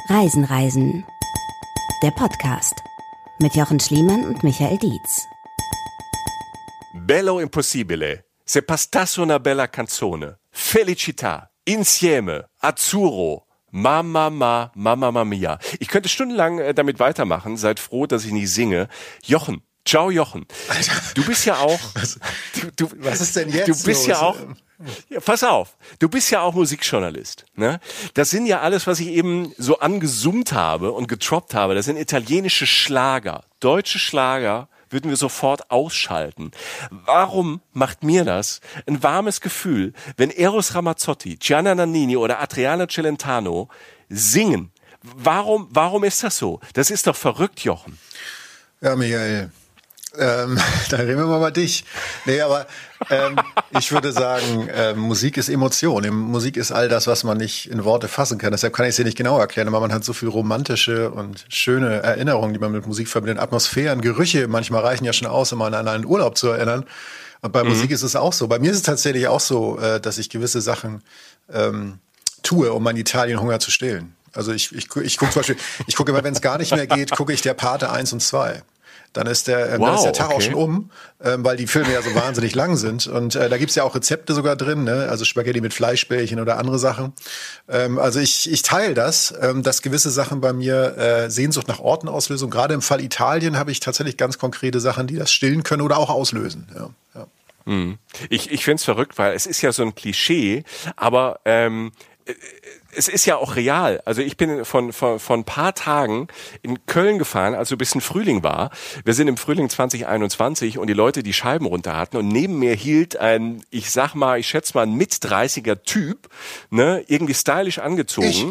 Reisen, Reisen. Der Podcast mit Jochen Schliemann und Michael Dietz. Bello impossibile. Se pastasse una bella canzone. Felicità. Insieme. Azzurro. Mamma mia. Ich könnte stundenlang damit weitermachen. Seid froh, dass ich nicht singe. Jochen. Ciao, Jochen. Alter. Du bist ja auch... Was ist denn jetzt Du bist los? ja auch... Ja, pass auf, du bist ja auch Musikjournalist. Ne? Das sind ja alles, was ich eben so angesummt habe und getroppt habe, das sind italienische Schlager. Deutsche Schlager würden wir sofort ausschalten. Warum macht mir das ein warmes Gefühl, wenn Eros Ramazzotti, Gianna Nannini oder Adriano Celentano singen? Warum ist das so? Das ist doch verrückt, Jochen. Ja, Michael, dann reden wir mal über dich. Nee, aber ich würde sagen, Musik ist Emotion. Musik ist all das, was man nicht in Worte fassen kann. Deshalb kann ich es dir nicht genau erklären, aber man hat so viel romantische und schöne Erinnerungen, die man mit Musik verbindet. Atmosphären, Gerüche, manchmal reichen ja schon aus, um an einen Urlaub zu erinnern. Und bei Musik ist es auch so. Bei mir ist es tatsächlich auch so, dass ich gewisse Sachen tue, um meinen Italienhunger zu stillen. Also ich gucke zum Beispiel, immer, wenn es gar nicht mehr geht, gucke ich der Pate 1 und 2. Dann ist der Tag auch schon um, weil die Filme ja so wahnsinnig lang sind. Und da gibt's ja auch Rezepte sogar drin, ne? Also Spaghetti mit Fleischbällchen oder andere Sachen. Also ich teile das, dass gewisse Sachen bei mir Sehnsucht nach Orten auslösen. Gerade im Fall Italien habe ich tatsächlich ganz konkrete Sachen, die das stillen können oder auch auslösen. Ja. Ich find's verrückt, weil es ist ja so ein Klischee, aber es ist ja auch real. Also ich bin von ein paar Tagen in Köln gefahren, als so ein bisschen Frühling war. Wir sind im Frühling 2021 und die Leute die Scheiben runter hatten und neben mir hielt ein, ich schätze mal ein Mit-30er Typ, ne, irgendwie stylisch angezogen.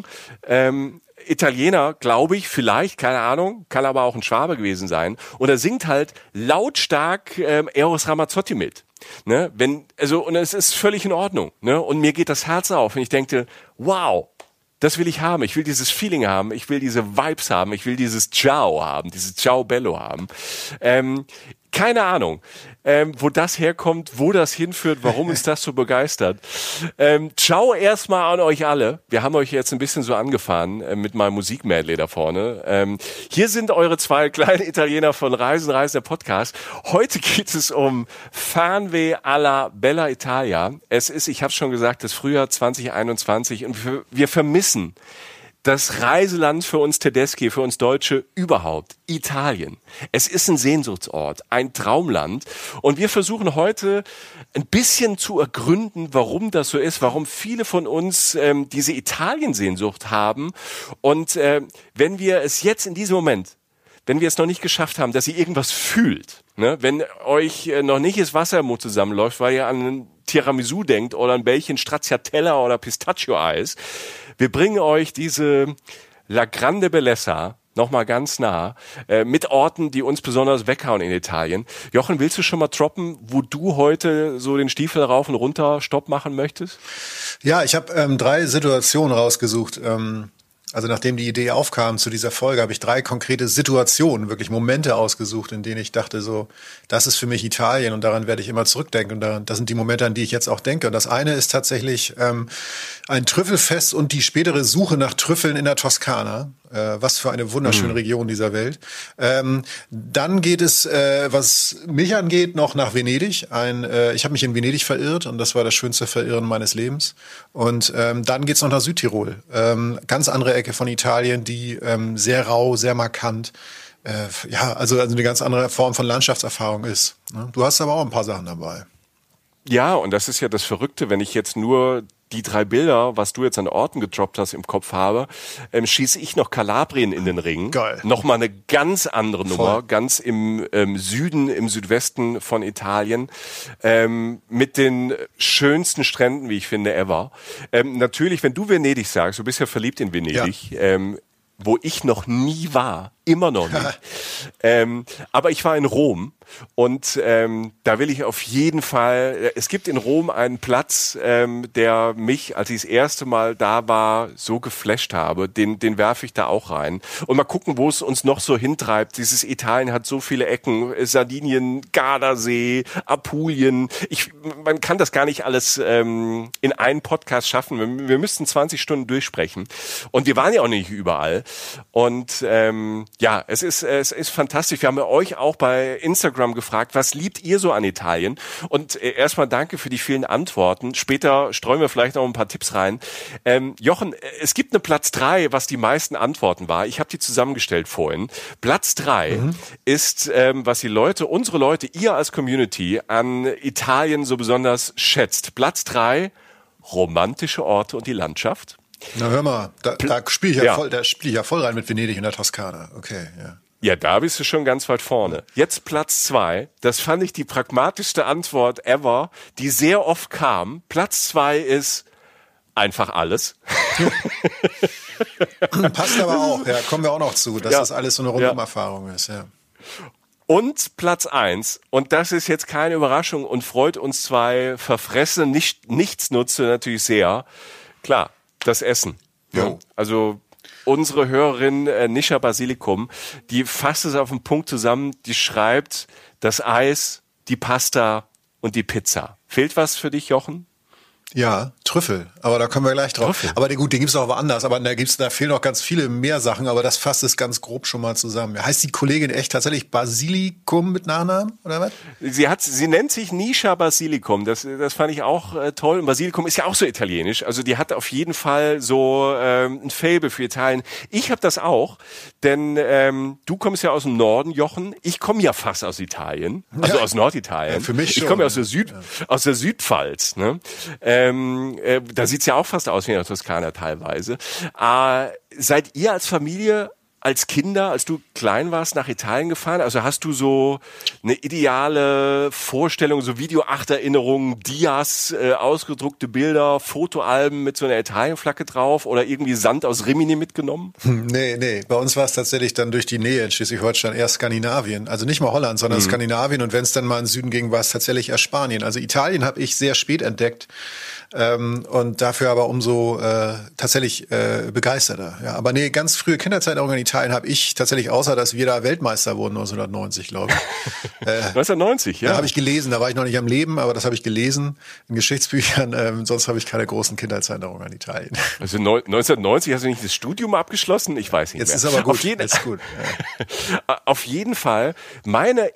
Italiener, glaube ich, vielleicht, keine Ahnung, kann aber auch ein Schwabe gewesen sein. Und er singt halt lautstark Eros Ramazzotti mit. Ne, und es ist völlig in Ordnung, ne? Und mir geht das Herz auf und ich denke, wow, das will ich haben. Ich will dieses Feeling haben, ich will diese Vibes haben, ich will dieses Ciao haben, dieses Ciao Bello haben. Keine Ahnung, wo das herkommt, wo das hinführt, warum uns das so begeistert. Ciao erstmal an euch alle. Wir haben euch jetzt ein bisschen so angefahren mit meinem Musikmedley da vorne. Hier sind eure zwei kleinen Italiener von Reisen, der Podcast. Heute geht es um Fernweh alla Bella Italia. Es ist, ich habe schon gesagt, das Frühjahr 2021 und wir vermissen das Reiseland für uns Tedeschi, für uns Deutsche überhaupt, Italien. Es ist ein Sehnsuchtsort, ein Traumland. Und wir versuchen heute ein bisschen zu ergründen, warum das so ist, warum viele von uns diese Italien-Sehnsucht haben. Und wenn wir es jetzt in diesem Moment, wenn wir es noch nicht geschafft haben, dass ihr irgendwas fühlt, ne? Wenn euch noch nicht das Wasser im Mund zusammenläuft, weil ihr an ein Tiramisu denkt oder ein Bällchen Stracciatella oder Pistachio-Eis, wir bringen euch diese La Grande Bellezza nochmal ganz nah, mit Orten, die uns besonders weghauen in Italien. Jochen, willst du schon mal droppen, wo du heute so den Stiefel rauf und runter Stopp machen möchtest? Ja, ich habe 3 Situationen rausgesucht. Also nachdem die Idee aufkam zu dieser Folge, habe ich 3 konkrete Situationen, wirklich Momente ausgesucht, in denen ich dachte so, das ist für mich Italien und daran werde ich immer zurückdenken. Und das sind die Momente, an die ich jetzt auch denke. Und das eine ist tatsächlich ein Trüffelfest und die spätere Suche nach Trüffeln in der Toskana. Was für eine wunderschöne Region dieser Welt. Dann geht es, was mich angeht, noch nach Venedig. Ich habe mich in Venedig verirrt und das war das schönste Verirren meines Lebens. Und dann geht's noch nach Südtirol. Ganz andere Ecke von Italien, die sehr rau, sehr markant. Also eine ganz andere Form von Landschaftserfahrung ist. Ne? Du hast aber auch ein paar Sachen dabei. Ja, und das ist ja das Verrückte, wenn ich jetzt nur die 3 Bilder, was du jetzt an Orten gedroppt hast, im Kopf habe, schieße ich noch Kalabrien in den Ring. Geil. Nochmal eine ganz andere Nummer, Voll. ganz im Süden, im Südwesten von Italien, mit den schönsten Stränden, wie ich finde, ever. Natürlich, wenn du Venedig sagst, du bist ja verliebt in Venedig, wo ich noch nie war. immer noch nicht. Aber ich war in Rom und da will ich auf jeden Fall, es gibt in Rom einen Platz, der mich, als ich das erste Mal da war, so geflasht habe, den werfe ich da auch rein. Und mal gucken, wo es uns noch so hintreibt. Dieses Italien hat so viele Ecken, Sardinien, Gardasee, Apulien. Man kann das gar nicht alles in einen Podcast schaffen. Wir müssten 20 Stunden durchsprechen. Und wir waren ja auch nicht überall. Und es ist fantastisch. Wir haben euch auch bei Instagram gefragt, was liebt ihr so an Italien? Und erstmal danke für die vielen Antworten. Später streuen wir vielleicht noch ein paar Tipps rein. Jochen, es gibt eine Platz 3, was die meisten Antworten war. Ich habe die zusammengestellt vorhin. Platz 3 ist, was die Leute, unsere Leute, ihr als Community an Italien so besonders schätzt. Platz 3, romantische Orte und die Landschaft. Na hör mal, da spiele ich ja voll rein mit Venedig in der Toskana. Okay, ja. Ja, da bist du schon ganz weit vorne. Jetzt Platz 2. Das fand ich die pragmatischste Antwort ever, die sehr oft kam. Platz 2 ist einfach alles. Passt aber auch, ja, kommen wir auch noch zu, dass das alles so eine Rundumerfahrung ist, ja. Und Platz 1, und das ist jetzt keine Überraschung und freut uns zwei verfressene Nichtsnutze natürlich sehr. Klar, das Essen. Ja. Also unsere Hörerin Nisha Basilikum, die fasst es auf den Punkt zusammen, die schreibt das Eis, die Pasta und die Pizza. Fehlt was für dich, Jochen? Ja, Trüffel, aber da kommen wir gleich drauf. Trüffel. Aber gut, den gibt's auch woanders, aber da fehlen noch ganz viele mehr Sachen, aber das fasst es ganz grob schon mal zusammen. Heißt die Kollegin echt tatsächlich Basilikum mit Nachnamen, oder was? Sie nennt sich Nisha Basilikum, das fand ich auch toll. Und Basilikum ist ja auch so italienisch, also die hat auf jeden Fall so ein Faible für Italien. Ich habe das auch, denn du kommst ja aus dem Norden, Jochen, ich komme ja fast aus Italien, also aus Norditalien. Ja, für mich schon. Ich komme ja aus der Südpfalz, ne? Da sieht's ja auch fast aus wie in der Toskana teilweise. Seid ihr als Familie, als Kinder, als du klein warst, nach Italien gefahren? Also hast du so eine ideale Vorstellung, so Video-8-Erinnerungen, Dias, ausgedruckte Bilder, Fotoalben mit so einer Italienflagge drauf oder irgendwie Sand aus Rimini mitgenommen? Nee. Bei uns war es tatsächlich dann durch die Nähe in Schleswig-Holstein eher Skandinavien. Also nicht mal Holland, sondern Skandinavien. Und wenn es dann mal in den Süden ging, war es tatsächlich eher Spanien. Also Italien habe ich sehr spät entdeckt. Und dafür aber umso tatsächlich begeisterter. Ja, aber nee, ganz frühe Kinderzeiterinnerungen in Italien habe ich tatsächlich, außer dass wir da Weltmeister wurden 1990, glaube ich. 1990, ja. Da habe ich gelesen, da war ich noch nicht am Leben, aber das habe ich gelesen in Geschichtsbüchern. Sonst habe ich keine großen Kindheitserinnerungen an Italien. Also 1990 hast du nicht das Studium abgeschlossen? Ich weiß nicht Jetzt mehr. Ist aber gut. Jetzt gut. Ja. Auf jeden Fall, meine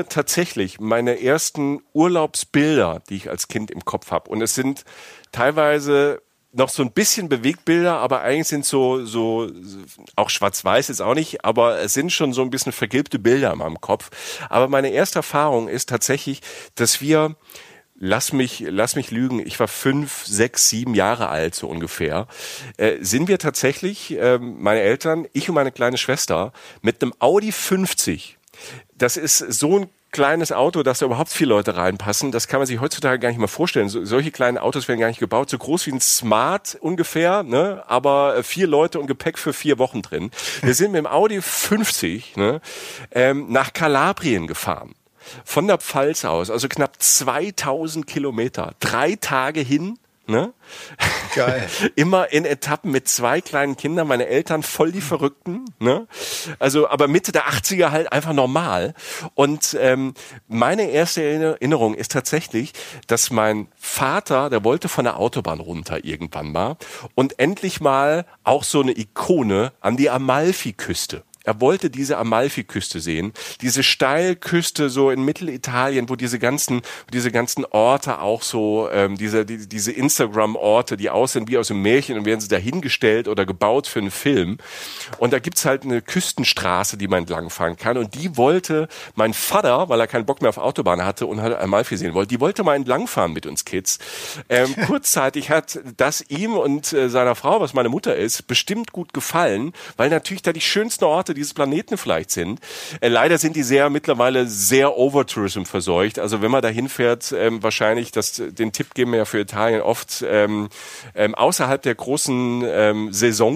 ersten Urlaubsbilder, die ich als Kind im Kopf habe. Und es sind teilweise noch so ein bisschen Bewegtbilder, aber eigentlich sind so auch schwarz-weiß jetzt auch nicht, aber es sind schon so ein bisschen vergilbte Bilder in meinem Kopf. Aber meine erste Erfahrung ist tatsächlich, dass wir, lass mich lügen, ich war 5, 6, 7 Jahre alt so ungefähr, sind wir tatsächlich, meine Eltern, ich und meine kleine Schwester, mit einem Audi 50, das ist so ein kleines Auto, dass da überhaupt 4 Leute reinpassen, das kann man sich heutzutage gar nicht mehr vorstellen. Solche kleinen Autos werden gar nicht gebaut, so groß wie ein Smart ungefähr, ne? Aber 4 Leute und Gepäck für 4 Wochen drin. Wir sind mit dem Audi 50 nach Kalabrien gefahren. Von der Pfalz aus, also knapp 2000 Kilometer, 3 Tage hin, ne? Geil. Immer in Etappen mit 2 kleinen Kindern, meine Eltern voll die Verrückten, ne? Also, aber Mitte der 80er halt einfach normal. Und meine erste Erinnerung ist tatsächlich, dass mein Vater, der wollte von der Autobahn runter irgendwann mal und endlich mal auch so eine Ikone an die Amalfiküste. Er wollte diese Amalfiküste sehen, diese Steilküste so in Mittelitalien, wo diese ganzen Orte auch so, diese Instagram-Orte, die aussehen wie aus einem Märchen und werden sie dahingestellt oder gebaut für einen Film. Und da gibt's halt eine Küstenstraße, die man entlangfahren kann. Und die wollte mein Vater, weil er keinen Bock mehr auf Autobahn hatte und halt Amalfi sehen wollte, die wollte mal entlangfahren mit uns Kids. Kurzzeitig hat das ihm und seiner Frau, was meine Mutter ist, bestimmt gut gefallen, weil natürlich da die schönsten Orte dieses Planeten vielleicht sind. Leider sind die mittlerweile sehr Overtourism verseucht. Also wenn man da hinfährt, wahrscheinlich, den Tipp geben wir ja für Italien oft, außerhalb der großen Saisons,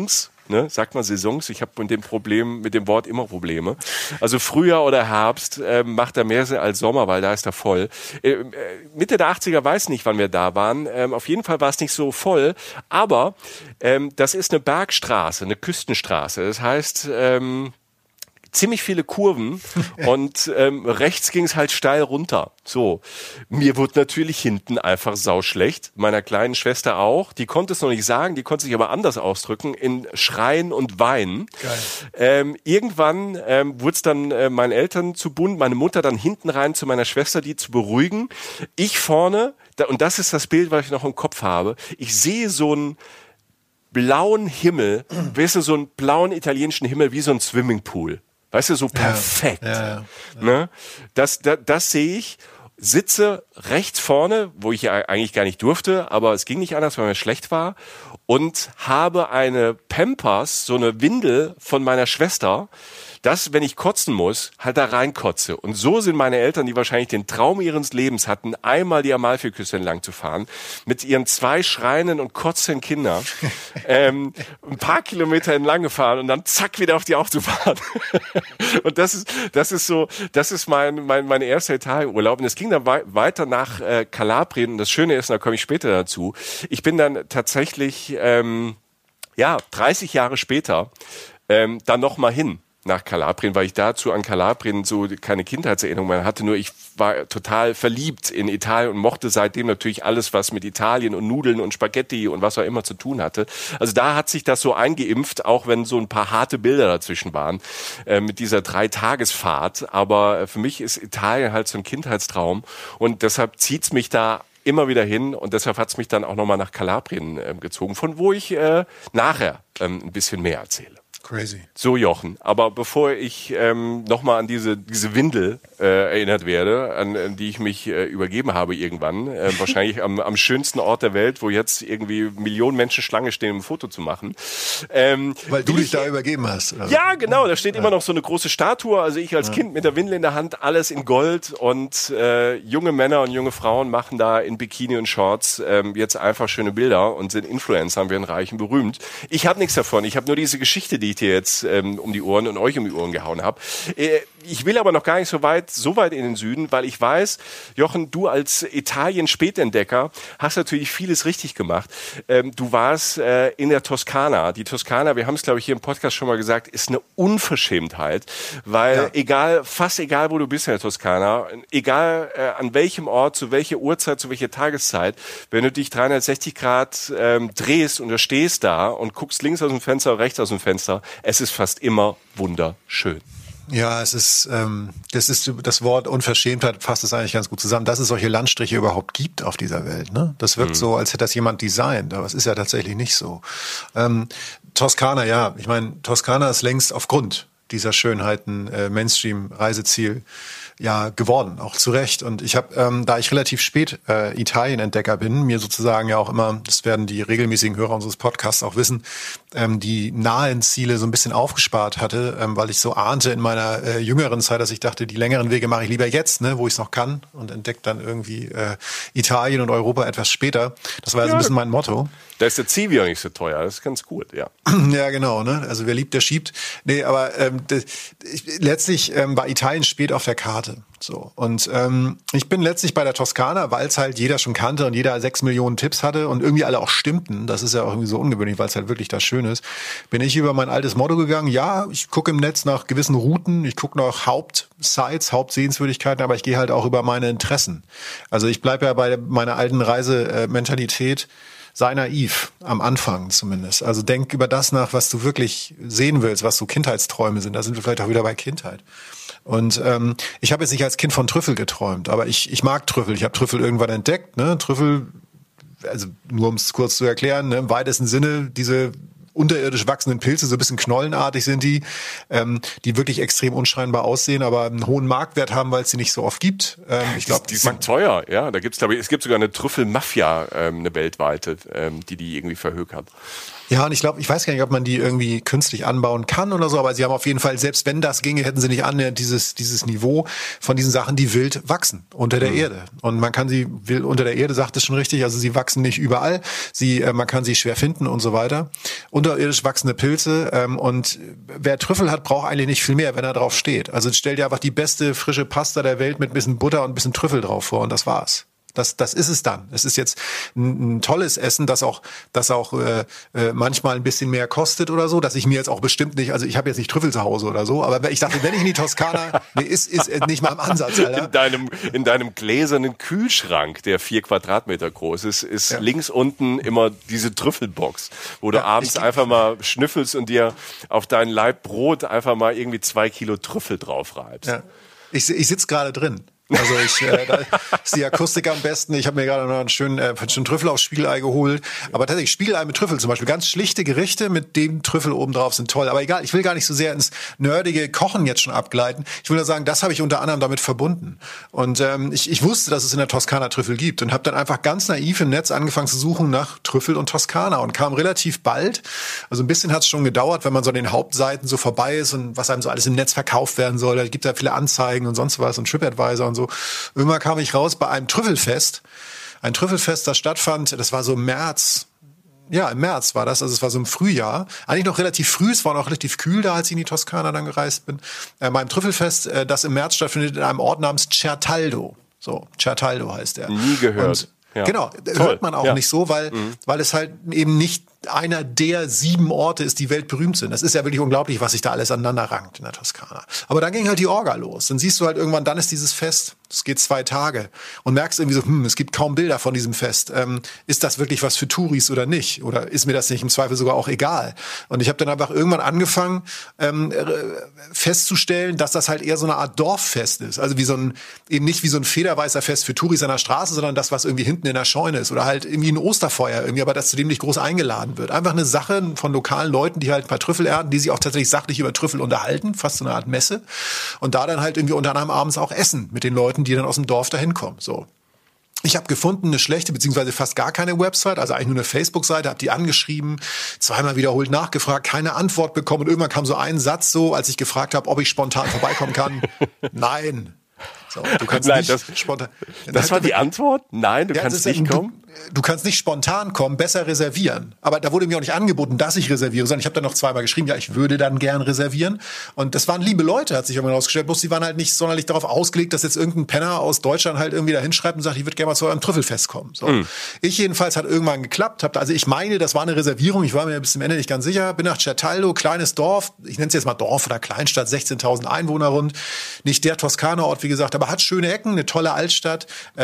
ne? Sagt man Saisons? Ich habe mit dem Wort immer Probleme. Also Frühjahr oder Herbst macht er mehr Sinn als Sommer, weil da ist er voll. Mitte der 80er weiß nicht, wann wir da waren. Auf jeden Fall war es nicht so voll, aber das ist eine Bergstraße, eine Küstenstraße. Das heißt, ziemlich viele Kurven und rechts ging es halt steil runter. So, mir wurde natürlich hinten einfach sauschlecht, meiner kleinen Schwester auch. Die konnte es noch nicht sagen, die konnte sich aber anders ausdrücken, in Schreien und Weinen. Geil. Irgendwann wurde es dann meinen Eltern zu bunt, meine Mutter dann hinten rein zu meiner Schwester, die zu beruhigen. Ich vorne, und das ist das Bild, was ich noch im Kopf habe, ich sehe so einen blauen Himmel, weißt du, so einen blauen italienischen Himmel wie so ein Swimmingpool. Weißt du, so perfekt. Ja. Ne? Das sehe ich, sitze rechts vorne, wo ich ja eigentlich gar nicht durfte, aber es ging nicht anders, weil mir schlecht war, und habe eine Pampers, so eine Windel von meiner Schwester, dass, wenn ich kotzen muss, halt da reinkotze. Und so sind meine Eltern, die wahrscheinlich den Traum ihres Lebens hatten, einmal die Amalfiküste entlang zu fahren, mit ihren 2 schreienden und kotzenden Kindern, ein paar Kilometer entlang gefahren und dann zack wieder auf die Autobahn. Und das ist mein erster Italienurlaub. Und es ging dann weiter nach Kalabrien. Und das Schöne ist, und da komme ich später dazu, ich bin dann tatsächlich 30 Jahre später dann nochmal hin nach Kalabrien, weil ich dazu an Kalabrien so keine Kindheitserinnerung mehr hatte. Nur ich war total verliebt in Italien und mochte seitdem natürlich alles, was mit Italien und Nudeln und Spaghetti und was auch immer zu tun hatte. Also da hat sich das so eingeimpft, auch wenn so ein paar harte Bilder dazwischen waren, mit dieser 3-Tagesfahrt. Aber für mich ist Italien halt so ein Kindheitstraum und deshalb zieht's mich da immer wieder hin und deshalb hat's mich dann auch nochmal nach Kalabrien gezogen, von wo ich nachher ein bisschen mehr erzähle. Crazy. So, Jochen, aber bevor ich nochmal an diese Windel erinnert werde, an die ich mich übergeben habe irgendwann, wahrscheinlich am schönsten Ort der Welt, wo jetzt irgendwie Millionen Menschen Schlange stehen, um ein Foto zu machen. Weil du dich da übergeben hast. Oder? Ja, genau, da steht immer noch so eine große Statue, also ich als Kind mit der Windel in der Hand, alles in Gold und junge Männer und junge Frauen machen da in Bikini und Shorts jetzt einfach schöne Bilder und sind Influencer, werden reich und berühmt. Ich habe nichts davon, ich habe nur diese Geschichte, die ich dir jetzt um die Ohren und euch um die Ohren gehauen habe. Ich will aber noch gar nicht so weit in den Süden, weil ich weiß, Jochen, du als Italien-Spätentdecker hast natürlich vieles richtig gemacht. Du warst in der Toskana. Die Toskana, wir haben es, glaube ich, hier im Podcast schon mal gesagt, ist eine Unverschämtheit, weil fast egal, wo du bist in der Toskana, egal an welchem Ort, zu welcher Uhrzeit, zu welcher Tageszeit, wenn du dich 360 Grad drehst und du stehst da und guckst links aus dem Fenster, rechts aus dem Fenster, es ist fast immer wunderschön. Ja, das ist das Wort Unverschämtheit fasst es eigentlich ganz gut zusammen, dass es solche Landstriche überhaupt gibt auf dieser Welt. Ne? Das wirkt so, als hätte das jemand designt, aber es ist ja tatsächlich nicht so. Toskana, ja, ich meine, Toskana ist längst aufgrund dieser Schönheiten Mainstream-Reiseziel geworden, auch zu Recht. Und ich habe, da ich relativ spät Italien-Entdecker bin, mir sozusagen ja auch immer, das werden die regelmäßigen Hörer unseres Podcasts auch wissen, die nahen Ziele so ein bisschen aufgespart hatte, weil ich so ahnte in meiner jüngeren Zeit, dass ich dachte, die längeren Wege mache ich lieber jetzt, ne, wo ich es noch kann, und entdecke dann irgendwie Italien und Europa etwas später. Das war so ein bisschen mein Motto. Da ist der Zivi auch nicht so teuer, das ist ganz gut, ja. Ja, genau, ne? Also wer liebt, der schiebt. Nee, aber letztlich war Italien spät auf der Karte. So. Und ich bin letztlich bei der Toskana, weil es halt jeder schon kannte und jeder 6 Millionen Tipps hatte und irgendwie alle auch stimmten. Das ist ja auch irgendwie so ungewöhnlich, weil es halt wirklich das Schöne ist. Bin ich über mein altes Motto gegangen. Ja, ich gucke im Netz nach gewissen Routen, ich gucke nach Hauptsites, Hauptsehenswürdigkeiten, aber ich gehe halt auch über meine Interessen. Also ich bleibe ja bei meiner alten Reisementalität. Sei naiv, am Anfang zumindest. Also denk über das nach, was du wirklich sehen willst, was so Kindheitsträume sind. Da sind wir vielleicht auch wieder bei Kindheit. Und ich habe jetzt nicht als Kind von Trüffel geträumt, aber ich mag Trüffel. Ich habe Trüffel irgendwann entdeckt. Ne? Trüffel, also nur um es kurz zu erklären, ne? Im weitesten Sinne diese unterirdisch wachsenden Pilze, so ein bisschen knollenartig sind die wirklich extrem unscheinbar aussehen, aber einen hohen Marktwert haben, weil es sie nicht so oft gibt. Ich glaube, die sind teuer, ja. Da gibt's, glaube ich, es gibt sogar eine Trüffelmafia, eine weltweite, die irgendwie verhökert. Ja, und ich weiß gar nicht, ob man die irgendwie künstlich anbauen kann oder so, aber sie haben auf jeden Fall, selbst wenn das ginge, hätten sie nicht annähernd dieses Niveau von diesen Sachen, die wild wachsen unter der Erde. Und man kann sie unter der Erde, sagt es schon richtig, also sie wachsen nicht überall, man kann sie schwer finden und so weiter. Unterirdisch wachsende Pilze, und wer Trüffel hat, braucht eigentlich nicht viel mehr, wenn er drauf steht. Also stell dir einfach die beste frische Pasta der Welt mit ein bisschen Butter und ein bisschen Trüffel drauf vor und das war's. Das ist es dann. Es ist jetzt ein tolles Essen, das auch manchmal ein bisschen mehr kostet oder so, dass ich mir jetzt auch bestimmt nicht, also ich habe jetzt nicht Trüffel zu Hause oder so, aber ich dachte, wenn ich in die Toskana, ist nicht mal im Ansatz, Alter. In deinem gläsernen Kühlschrank, der 4 Quadratmeter groß ist links unten immer diese Trüffelbox, wo du abends einfach mal schnüffelst und dir auf dein Laib Brot einfach mal irgendwie 2 Kilo Trüffel drauf reibst. Ja. Ich sitze gerade drin. Also da ist die Akustik am besten. Ich habe mir gerade noch einen schönen Trüffel aufs Spiegelei geholt. Aber tatsächlich Spiegelei mit Trüffel zum Beispiel. Ganz schlichte Gerichte mit dem Trüffel oben drauf sind toll. Aber egal, ich will gar nicht so sehr ins nerdige Kochen jetzt schon abgleiten. Ich will nur sagen, das habe ich unter anderem damit verbunden. Und ich wusste, dass es in der Toskana Trüffel gibt und habe dann einfach ganz naiv im Netz angefangen zu suchen nach Trüffel und Toskana und kam relativ bald. Also ein bisschen hat es schon gedauert, wenn man so an den Hauptseiten so vorbei ist und was einem so alles im Netz verkauft werden soll. Da gibt es ja viele Anzeigen und sonst was und TripAdvisor und so. Irgendwann kam ich raus bei einem Trüffelfest. Ein Trüffelfest, das stattfand, das war so im März. Ja, im März war das, also es war so im Frühjahr. Eigentlich noch relativ früh, es war noch relativ kühl da, als ich in die Toskana dann gereist bin. Bei einem Trüffelfest, das im März stattfindet, in einem Ort namens Certaldo. So, Certaldo heißt der. Nie gehört. Und ja. Genau, Toll. hört man auch nicht so, weil es halt eben nicht einer der 7 Orte ist, die weltberühmt sind. Das ist ja wirklich unglaublich, was sich da alles aneinander rankt in der Toskana. Aber dann ging halt die Orga los. Dann siehst du halt irgendwann, dann ist dieses Fest, es geht 2 Tage und merkst irgendwie so, es gibt kaum Bilder von diesem Fest. Ist das wirklich was für Touris oder nicht? Oder ist mir das nicht im Zweifel sogar auch egal? Und ich habe dann einfach irgendwann angefangen festzustellen, dass das halt eher so eine Art Dorffest ist. Also eben nicht wie so ein federweißer Fest für Touris an der Straße, sondern das, was irgendwie hinten in der Scheune ist. Oder halt irgendwie ein Osterfeuer irgendwie, aber das zu dem nicht groß eingeladen wird. Einfach eine Sache von lokalen Leuten, die halt ein paar Trüffel ernten, die sich auch tatsächlich sachlich über Trüffel unterhalten, fast so eine Art Messe. Und da dann halt irgendwie unter anderem abends auch essen mit den Leuten, die dann aus dem Dorf dahin kommen. So. Ich habe gefunden, eine schlechte, beziehungsweise fast gar keine Website, also eigentlich nur eine Facebook-Seite, habe die angeschrieben, 2-mal wiederholt nachgefragt, keine Antwort bekommen und irgendwann kam so ein Satz so, als ich gefragt habe, ob ich spontan vorbeikommen kann. Nein. So, du kannst nicht spontan. Das war die Antwort? Nein, du kannst nicht kommen? Du kannst nicht spontan kommen, besser reservieren. Aber da wurde mir auch nicht angeboten, dass ich reserviere, sondern ich habe dann noch 2-mal geschrieben, ja, ich würde dann gern reservieren. Und das waren liebe Leute, hat sich irgendwann rausgestellt. Bloß die waren halt nicht sonderlich darauf ausgelegt, dass jetzt irgendein Penner aus Deutschland halt irgendwie da hinschreibt und sagt, ich würde gerne mal zu eurem Trüffelfest kommen. So. Ich jedenfalls hat irgendwann geklappt. Also ich meine, das war eine Reservierung. Ich war mir bis zum Ende nicht ganz sicher. Bin nach Certaldo, kleines Dorf. Ich nenne es jetzt mal Dorf oder Kleinstadt, 16.000 Einwohner rund. Nicht der Toskana-Ort, wie gesagt, aber hat schöne Ecken, eine tolle Altstadt.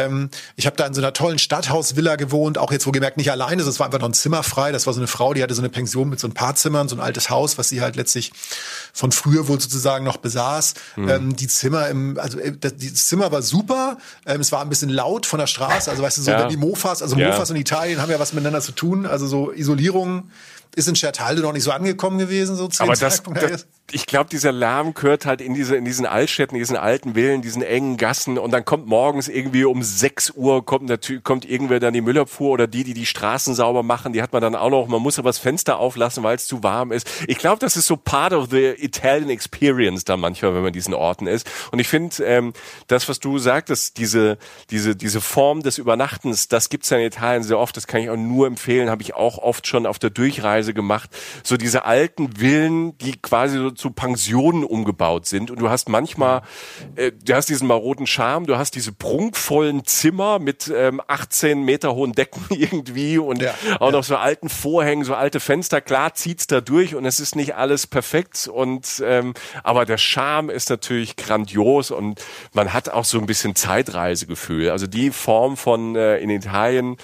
Ich habe da in so einer tollen Stadthausvilla gewohnt, auch jetzt wohlgemerkt nicht alleine, es war einfach noch ein Zimmer frei. Das war so eine Frau, die hatte so eine Pension mit so ein paar Zimmern, so ein altes Haus, was sie halt letztlich von früher wohl sozusagen noch besaß. Die Zimmer das Zimmer war super. Es war ein bisschen laut von der Straße, also weißt du, so die Mofas, Mofas in Italien haben ja was miteinander zu tun, also so Isolierung ist in Certaldo noch nicht so angekommen gewesen, so zu dem Zeitpunkt. Ich glaube, dieser Lärm gehört halt in diesen Altstädten, diesen alten Villen, diesen engen Gassen und dann kommt morgens irgendwie um 6 Uhr kommt irgendwer dann die Müllabfuhr oder die Straßen sauber machen, die hat man dann auch noch, man muss aber das Fenster auflassen, weil es zu warm ist. Ich glaube, das ist so part of the Italian experience da manchmal, wenn man in diesen Orten ist. Und ich finde, das, was du sagtest, diese Form des Übernachtens, das gibt's ja in Italien sehr oft, das kann ich auch nur empfehlen, habe ich auch oft schon auf der Durchreise gemacht. So diese alten Villen, die quasi so zu Pensionen umgebaut sind und du hast manchmal, du hast diesen maroden Charme, du hast diese prunkvollen Zimmer mit 18 Meter hohen Decken irgendwie und auch noch so alten Vorhängen, so alte Fenster, klar zieht's da durch und es ist nicht alles perfekt und aber der Charme ist natürlich grandios und man hat auch so ein bisschen Zeitreisegefühl. Also die Form von in Italien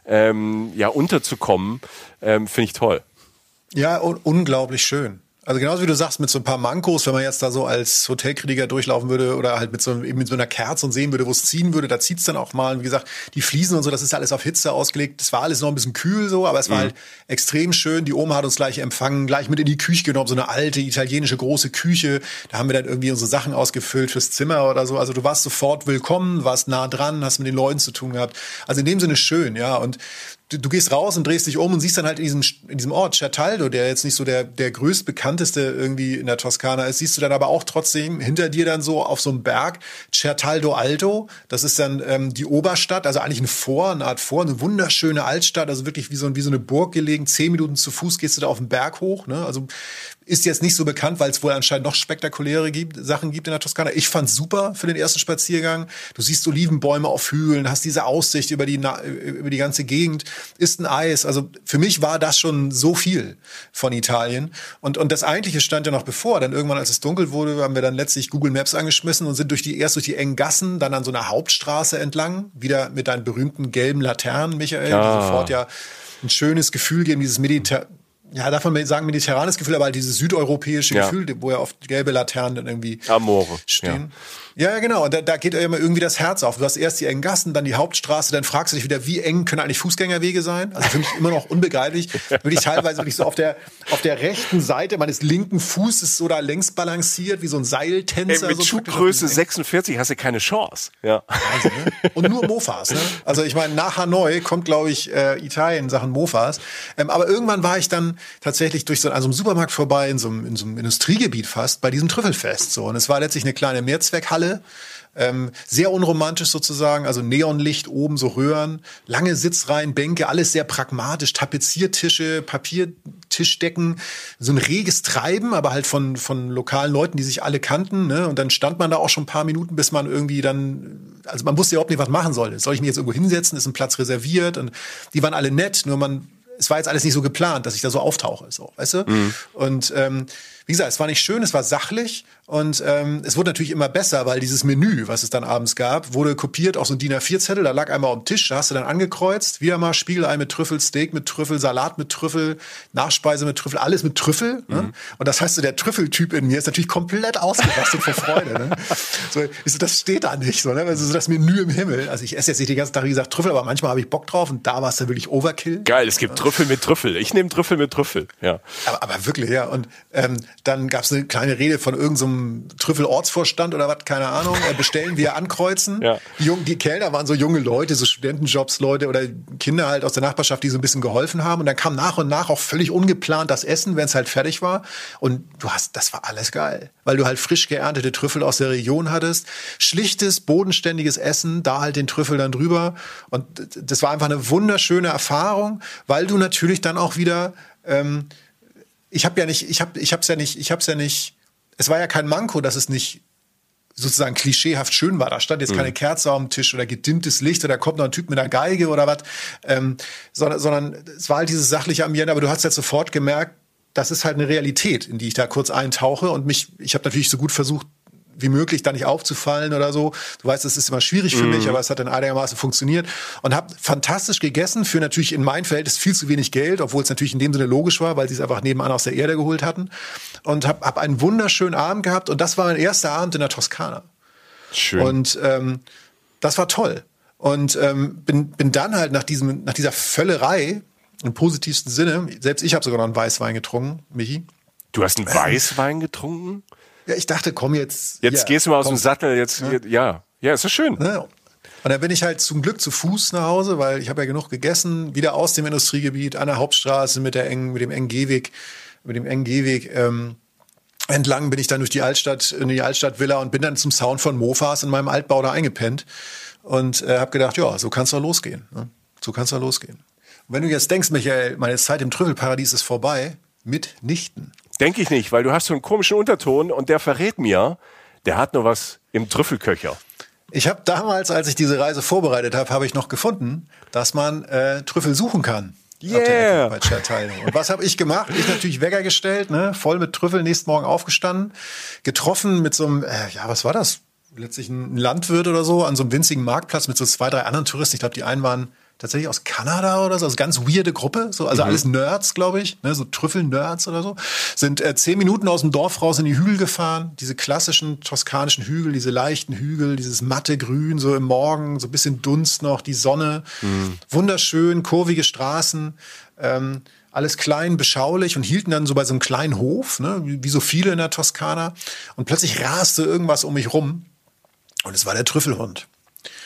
unterzukommen, finde ich toll. Ja, unglaublich schön. Also genauso wie du sagst, mit so ein paar Mankos, wenn man jetzt da so als Hotelkritiker durchlaufen würde oder halt mit so einer Kerze und sehen würde, wo es ziehen würde, da zieht's dann auch mal. Und wie gesagt, die Fliesen und so, das ist alles auf Hitze ausgelegt. Das war alles noch ein bisschen kühl so, aber es war halt extrem schön. Die Oma hat uns gleich empfangen, gleich mit in die Küche genommen, so eine alte italienische große Küche. Da haben wir dann irgendwie unsere Sachen ausgefüllt fürs Zimmer oder so. Also du warst sofort willkommen, warst nah dran, hast mit den Leuten zu tun gehabt. Also in dem Sinne schön, ja. Und du gehst raus und drehst dich um und siehst dann halt in diesem Ort, Certaldo, der jetzt nicht so der größtbekannteste irgendwie in der Toskana ist, siehst du dann aber auch trotzdem hinter dir dann so auf so einem Berg Certaldo Alto. Das ist dann die Oberstadt, also eigentlich eine Art Vor, eine wunderschöne Altstadt, also wirklich wie so eine Burg gelegen. 10 Minuten zu Fuß gehst du da auf den Berg hoch, ne? Also ist jetzt nicht so bekannt, weil es wohl anscheinend noch spektakuläre Sachen gibt in der Toskana. Ich fand's super für den ersten Spaziergang. Du siehst Olivenbäume auf Hügeln, hast diese Aussicht über die ganze Gegend, isst ein Eis. Also für mich war das schon so viel von Italien. Und das Eigentliche stand ja noch bevor. Dann irgendwann, als es dunkel wurde, haben wir dann letztlich Google Maps angeschmissen und sind erst durch die engen Gassen, dann an so einer Hauptstraße entlang, wieder mit deinen berühmten gelben Laternen, Michael, die sofort ja ein schönes Gefühl geben, dieses darf man sagen mediterranes Gefühl, aber halt dieses südeuropäische Gefühl, wo ja oft gelbe Laternen dann irgendwie stehen. Ja, genau. Und da geht immer irgendwie das Herz auf. Du hast erst die engen Gassen, dann die Hauptstraße, dann fragst du dich wieder, wie eng können eigentlich Fußgängerwege sein? Also für mich immer noch unbegreiflich. Wirklich teilweise wirklich so auf der rechten Seite meines linken Fußes so da längs balanciert, wie so ein Seiltänzer. Mit Schuhgröße 46 hast du keine Chance. Ja. Also, ne? Und nur Mofas. Ne? Also ich meine, nach Hanoi kommt, glaube ich, Italien in Sachen Mofas. Aber irgendwann war ich dann tatsächlich durch an so einem Supermarkt vorbei, in so einem Industriegebiet fast, bei diesem Trüffelfest. So. Und es war letztlich eine kleine Mehrzweckhalle. Sehr unromantisch sozusagen, also Neonlicht oben, so Röhren, lange Sitzreihen, Bänke, alles sehr pragmatisch, Tapeziertische, Papiertischdecken, so ein reges Treiben, aber halt von lokalen Leuten, die sich alle kannten, ne? Und dann stand man da auch schon ein paar Minuten, bis man irgendwie dann, also man wusste ja überhaupt nicht, was machen soll. Soll ich mich jetzt irgendwo hinsetzen? Ist ein Platz reserviert? Und die waren alle nett, nur es war jetzt alles nicht so geplant, dass ich da so auftauche, so, weißt du? Und wie gesagt, es war nicht schön, es war sachlich und es wurde natürlich immer besser, weil dieses Menü, was es dann abends gab, wurde kopiert auf so ein DIN A4-Zettel, da lag einmal auf dem Tisch, da hast du dann angekreuzt, wieder mal Spiegelei mit Trüffel, Steak mit Trüffel, Salat mit Trüffel, Nachspeise mit Trüffel, alles mit Trüffel. Ne? Und das heißt, so der Trüffeltyp in mir ist natürlich komplett ausgerastet vor Freude. Ne? So, das steht da nicht so, ne? Also so das Menü im Himmel. Also ich esse jetzt nicht den ganzen Tag, wie gesagt, Trüffel, aber manchmal habe ich Bock drauf und da war es dann wirklich Overkill. Geil, es gibt Trüffel mit Trüffel. Ich nehme Trüffel mit Trüffel, ja. Aber wirklich, ja. Und dann gab es eine kleine Rede von irgendeinem Trüffel-Ortsvorstand oder was, keine Ahnung. Bestellen wir, ankreuzen. Ja. Die Kellner waren so junge Leute, so Studentenjobs-Leute oder Kinder halt aus der Nachbarschaft, die so ein bisschen geholfen haben. Und dann kam nach und nach auch völlig ungeplant das Essen, wenn es halt fertig war. Und das war alles geil. Weil du halt frisch geerntete Trüffel aus der Region hattest. Schlichtes, bodenständiges Essen, da halt den Trüffel dann drüber. Und das war einfach eine wunderschöne Erfahrung, weil du natürlich dann auch wieder, es war ja kein Manko, dass es nicht sozusagen klischeehaft schön war. Da stand jetzt keine Kerze auf dem Tisch oder gedimmtes Licht oder kommt noch ein Typ mit einer Geige oder was, sondern es war halt dieses sachliche Ambiente, aber du hast halt sofort gemerkt, das ist halt eine Realität, in die ich da kurz eintauche und ich habe natürlich so gut versucht, wie möglich, da nicht aufzufallen oder so. Du weißt, das ist immer schwierig für mich, aber es hat dann einigermaßen funktioniert und habe fantastisch gegessen für natürlich in meinem Verhältnis viel zu wenig Geld, obwohl es natürlich in dem Sinne logisch war, weil sie es einfach nebenan aus der Erde geholt hatten und hab einen wunderschönen Abend gehabt und das war mein erster Abend in der Toskana. Schön. Und das war toll und bin dann halt nach dieser Völlerei im positivsten Sinne, selbst ich habe sogar noch einen Weißwein getrunken, Michi. Du hast einen Weißwein getrunken? Ja, ich dachte, komm jetzt. Jetzt gehst du mal aus dem Sattel, ja, ist das schön. Ja. Und dann bin ich halt zum Glück zu Fuß nach Hause, weil ich habe ja genug gegessen, wieder aus dem Industriegebiet, an der Hauptstraße mit dem engen Gehweg entlang bin ich dann in die Altstadtvilla und bin dann zum Sound von Mofas in meinem Altbau da eingepennt und habe gedacht, ja, so kann's doch losgehen. Ne? So kann's doch losgehen. Und wenn du jetzt denkst, Michael, meine Zeit im Trüffelparadies ist vorbei, mitnichten. Denke ich nicht, weil du hast so einen komischen Unterton und der verrät mir, der hat nur was im Trüffelköcher. Ich habe damals, als ich diese Reise vorbereitet habe ich noch gefunden, dass man Trüffel suchen kann. Yeah. Bei Certaldo. Und was habe ich gemacht? Ich natürlich Wecker gestellt, ne? Voll mit Trüffel, nächsten Morgen aufgestanden, getroffen mit so einem, was war das? Letztlich ein Landwirt oder so, an so einem winzigen Marktplatz mit so 2, 3 anderen Touristen. Ich glaube, die einen waren tatsächlich aus Kanada oder so, also ganz weirde Gruppe, so, also alles Nerds, glaube ich, ne, so Trüffel-Nerds oder so, sind 10 Minuten aus dem Dorf raus in die Hügel gefahren, diese klassischen toskanischen Hügel, diese leichten Hügel, dieses matte Grün, so im Morgen, so ein bisschen Dunst noch, die Sonne, wunderschön, kurvige Straßen, alles klein, beschaulich und hielten dann so bei so einem kleinen Hof, ne, wie so viele in der Toskana und plötzlich raste irgendwas um mich rum und es war der Trüffelhund.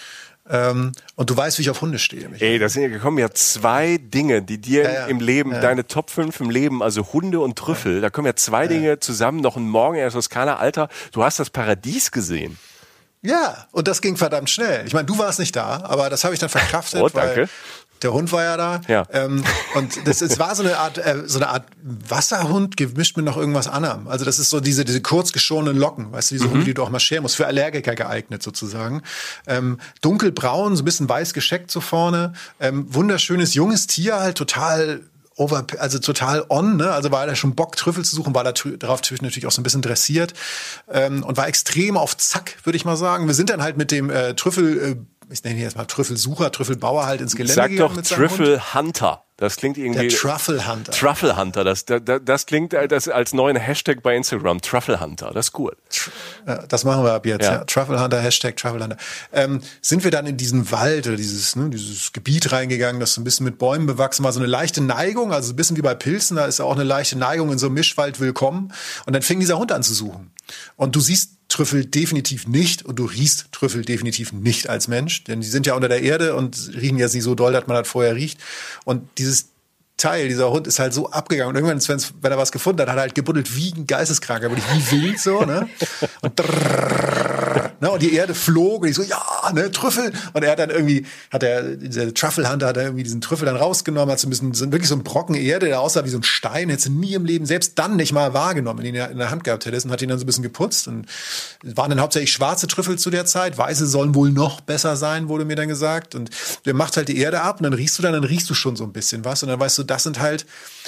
Und du weißt, wie ich auf Hunde stehe. Michael. Ey, da kommen ja zwei Dinge, die dir im Leben, deine Top 5 im Leben, also Hunde und Trüffel, da kommen ja zwei Dinge zusammen, noch ein Morgen in der Toskana. Alter, du hast das Paradies gesehen. Ja, und das ging verdammt schnell. Ich meine, du warst nicht da, aber das habe ich dann verkraftet, weil der Hund war ja da. Ja. Und es war so eine Art Wasserhund gemischt mit noch irgendwas anderem. Also das ist so diese kurz geschorenen Locken, weißt du, diese Hunde, die du auch mal scheren musst, für Allergiker geeignet sozusagen. Dunkelbraun, so ein bisschen weiß gescheckt so vorne. Wunderschönes junges Tier, halt total total on, ne? Also war er schon Bock, Trüffel zu suchen, war darauf natürlich auch so ein bisschen dressiert und war extrem auf Zack, würde ich mal sagen. Wir sind dann halt mit dem Trüffel, ich nenne ihn jetzt mal Trüffelsucher, Trüffelbauer halt ins Gelände gegangen. Sag doch Trüffel Hunter. Das klingt irgendwie... Der Truffle Hunter. Truffle Hunter, das klingt als neuen Hashtag bei Instagram. Truffle Hunter, das ist gut. Das machen wir ab jetzt, ja. Truffle Hunter, Hashtag Truffle Hunter. Sind wir dann in diesen Wald oder dieses Gebiet reingegangen, das so ein bisschen mit Bäumen bewachsen war, so eine leichte Neigung, also ein bisschen wie bei Pilzen, da ist auch eine leichte Neigung in so einem Mischwald willkommen. Und dann fing dieser Hund an zu suchen. Und du siehst Trüffel definitiv nicht und du riechst Trüffel definitiv nicht als Mensch, denn die sind ja unter der Erde und riechen ja nicht so doll, dass man das vorher riecht. Und dieser Hund ist halt so abgegangen. Und irgendwann, wenn er was gefunden hat, hat er halt gebuddelt wie ein Geisteskranker, wirklich wie wild so, ne? Und die Erde flog und ich so, ja, ne, Trüffel. Und er hat dann irgendwie, dieser Truffle Hunter hat irgendwie diesen Trüffel dann rausgenommen, hat so ein bisschen, wirklich so ein Brocken Erde, der aussah wie so ein Stein, hätte sie nie im Leben, selbst dann nicht mal wahrgenommen, wenn ihn in der Hand gehabt hättest, und hat ihn dann so ein bisschen geputzt. Und es waren dann hauptsächlich schwarze Trüffel zu der Zeit, weiße sollen wohl noch besser sein, wurde mir dann gesagt. Und der macht halt die Erde ab und dann riechst du schon so ein bisschen was und dann weißt du, das sind halt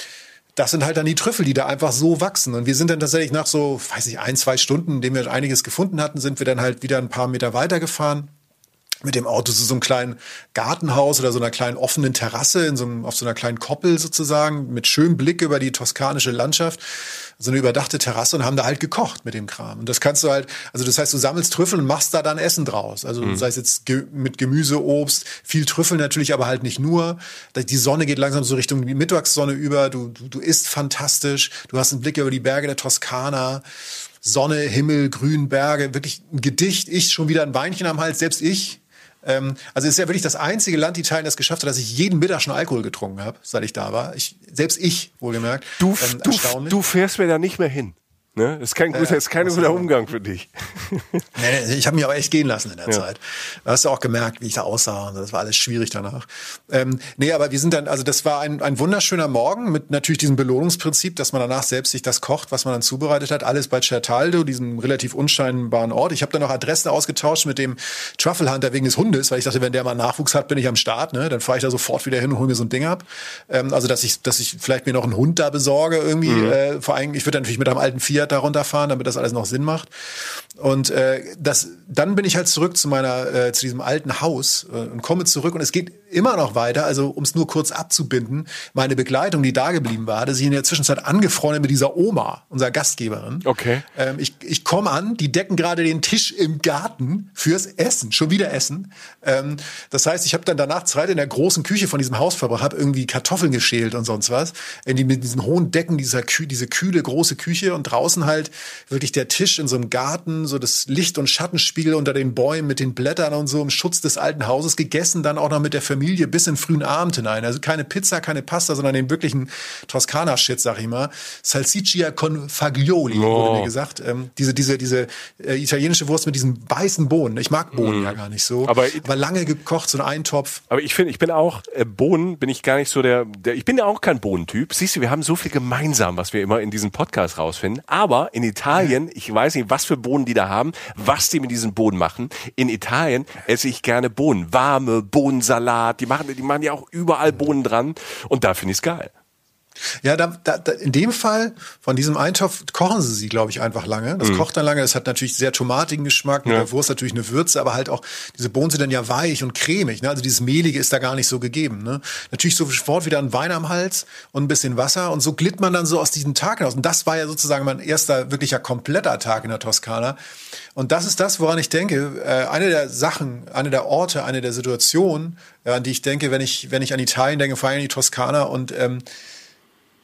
dann die Trüffel, die da einfach so wachsen. Und wir sind dann tatsächlich nach so, 1-2 Stunden, in denen wir einiges gefunden hatten, sind wir dann halt wieder ein paar Meter weitergefahren mit dem Auto zu so einem kleinen Gartenhaus oder so einer kleinen offenen Terrasse auf so einer kleinen Koppel sozusagen mit schönem Blick über die toskanische Landschaft, so eine überdachte Terrasse, und haben da halt gekocht mit dem Kram. Und das kannst du halt, also das heißt, du sammelst Trüffel und machst da dann Essen draus. Also sei es jetzt mit Gemüse, Obst, viel Trüffel natürlich, aber halt nicht nur. Die Sonne geht langsam so Richtung die Mittagssonne über. Du isst fantastisch. Du hast einen Blick über die Berge der Toskana. Sonne, Himmel, Grün, Berge, wirklich ein Gedicht. Ich schon wieder ein Weinchen am Hals, selbst ich. Also es ist ja wirklich das einzige Land Italien, das geschafft hat, dass ich jeden Mittag schon Alkohol getrunken habe, seit ich da war. Selbst ich, wohlgemerkt. Du fährst mir da nicht mehr hin. Ne? Das ist kein guter Umgang für dich. Nee, ich habe mich aber echt gehen lassen in der Zeit. Da hast du auch gemerkt, wie ich da aussah. Und das war alles schwierig danach. Aber wir sind dann, also das war ein wunderschöner Morgen mit natürlich diesem Belohnungsprinzip, dass man danach selbst sich das kocht, was man dann zubereitet hat. Alles bei Certaldo, diesem relativ unscheinbaren Ort. Ich habe dann noch Adressen ausgetauscht mit dem Truffle Hunter wegen des Hundes, weil ich dachte, wenn der mal Nachwuchs hat, bin ich am Start. Ne? Dann fahre ich da sofort wieder hin und hole mir so ein Ding ab. Also dass ich vielleicht mir noch einen Hund da besorge irgendwie. Vor allem, ich würde natürlich mit einem alten Fiat da runterfahren, damit das alles noch Sinn macht. Und dann bin ich halt zurück zu diesem alten Haus und komme zurück, und es geht immer noch weiter. Also um es nur kurz abzubinden, meine Begleitung, die da geblieben war, hatte sich in der Zwischenzeit angefreundet mit dieser Oma, unserer Gastgeberin. Okay. Ich komme an, die decken gerade den Tisch im Garten fürs Essen, schon wieder Essen. Das heißt, ich habe dann danach Zeit in der großen Küche von diesem Haus verbracht, habe irgendwie Kartoffeln geschält und sonst was. Mit diesen hohen Decken, diese kühle große Küche, und draußen halt wirklich der Tisch in so einem Garten, so das Licht- und Schattenspiegel unter den Bäumen mit den Blättern und so im Schutz des alten Hauses, gegessen dann auch noch mit der Familie bis in den frühen Abend hinein. Also keine Pizza, keine Pasta, sondern den wirklichen Toskana-Shit, sag ich mal. Salsiccia con Fagioli, wurde mir gesagt. Diese italienische Wurst mit diesen weißen Bohnen. Ich mag Bohnen ja gar nicht so. Aber lange gekocht, so ein Eintopf. Aber ich bin auch, Bohnen bin ich gar nicht so ich bin ja auch kein Bohnentyp. Siehst du, wir haben so viel gemeinsam, was wir immer in diesem Podcast rausfinden. Aber in Italien, ich weiß nicht, was für Bohnen die da haben, was die mit diesen Bohnen machen. In Italien esse ich gerne Bohnen. Warme Bohnensalat. Die machen ja auch überall Bohnen dran. Und da finde ich es geil. Ja, in dem Fall, von diesem Eintopf, kochen sie glaube ich, einfach lange. Das kocht dann lange. Das hat natürlich sehr tomatigen Geschmack. Mit der Wurst natürlich eine Würze, aber halt auch, diese Bohnen sind dann ja weich und cremig. Ne? Also dieses Mehlige ist da gar nicht so gegeben. Ne? Natürlich sofort wieder ein Wein am Hals und ein bisschen Wasser. Und so glitt man dann so aus diesem Tag hinaus. Und das war ja sozusagen mein erster wirklicher kompletter Tag in der Toskana. Und das ist das, woran ich denke. Eine der Sachen, eine der Orte, eine der Situationen, an die ich denke, wenn ich an Italien denke, vor allem an die Toskana. Und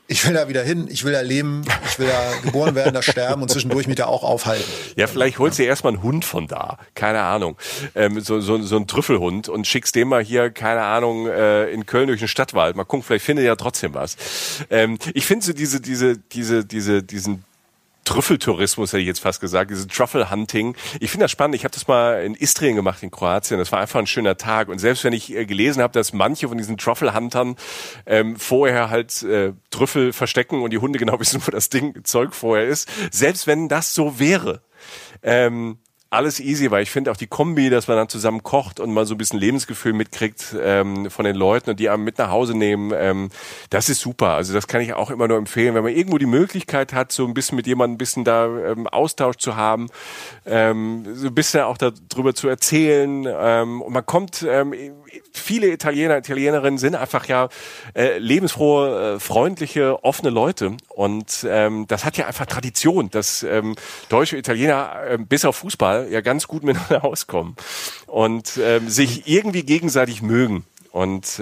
Ich will da wieder hin, ich will da leben, ich will da geboren werden, da sterben und zwischendurch mich da auch aufhalten. Ja, vielleicht holst du dir erstmal einen Hund von da, keine Ahnung, so ein Trüffelhund und schickst den mal hier, keine Ahnung, in Köln durch den Stadtwald. Mal gucken, vielleicht findet er ja trotzdem was. Ich finde so diesen Trüffeltourismus, hätte ich jetzt fast gesagt, dieses Truffle-Hunting. Ich finde das spannend. Ich habe das mal in Istrien gemacht, in Kroatien. Das war einfach ein schöner Tag. Und selbst wenn ich gelesen habe, dass manche von diesen Truffle-Huntern vorher halt Trüffel verstecken und die Hunde genau wissen, wo das Zeug vorher ist, selbst wenn das so wäre, alles easy, weil ich finde auch die Kombi, dass man dann zusammen kocht und mal so ein bisschen Lebensgefühl mitkriegt von den Leuten und die einem mit nach Hause nehmen, das ist super. Also das kann ich auch immer nur empfehlen, wenn man irgendwo die Möglichkeit hat, so ein bisschen mit jemandem ein bisschen da Austausch zu haben, so ein bisschen auch darüber zu erzählen. Und man kommt, viele Italienerinnen sind einfach ja lebensfrohe, freundliche, offene Leute und das hat ja einfach Tradition, dass deutsche Italiener bis auf Fußball ja ganz gut miteinander auskommen und sich irgendwie gegenseitig mögen. Und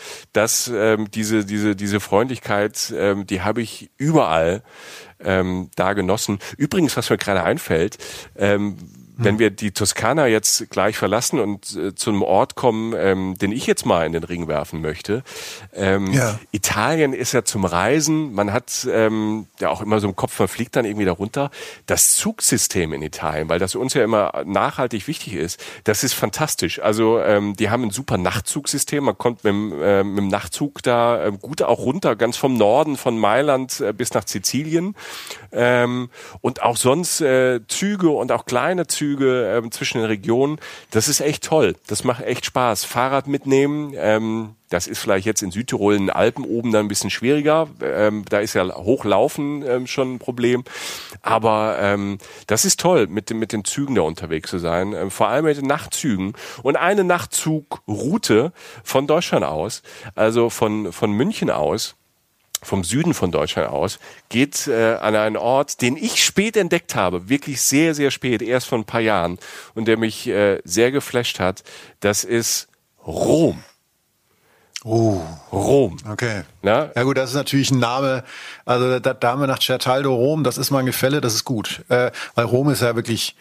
diese Freundlichkeit, die habe ich überall da genossen. Übrigens, was mir gerade einfällt, wenn wir die Toskana jetzt gleich verlassen und zu einem Ort kommen, den ich jetzt mal in den Ring werfen möchte. Italien ist ja zum Reisen, man hat ja auch immer so im Kopf, man fliegt dann irgendwie da runter. Das Zugsystem in Italien, weil das uns ja immer nachhaltig wichtig ist, das ist fantastisch. Also die haben ein super Nachtzugsystem, man kommt mit dem Nachtzug da gut auch runter, ganz vom Norden, von Mailand bis nach Sizilien. Und auch sonst Züge und auch kleine Züge zwischen den Regionen, das ist echt toll. Das macht echt Spaß. Fahrrad mitnehmen, das ist vielleicht jetzt in Südtirol, in den Alpen oben dann ein bisschen schwieriger. Da ist ja Hochlaufen schon ein Problem. Aber das ist toll, mit den Zügen da unterwegs zu sein. Vor allem mit den Nachtzügen. Und eine Nachtzug-Route von Deutschland aus, also von München aus, vom Süden von Deutschland aus, geht an einen Ort, den ich spät entdeckt habe, wirklich sehr, sehr spät, erst vor ein paar Jahren, und der mich sehr geflasht hat. Das ist Rom. Oh. Rom. Okay. Na? Ja gut, das ist natürlich ein Name, also da Dame nach Certaldo, Rom, das ist mal ein Gefälle, das ist gut. Weil Rom ist ja wirklich,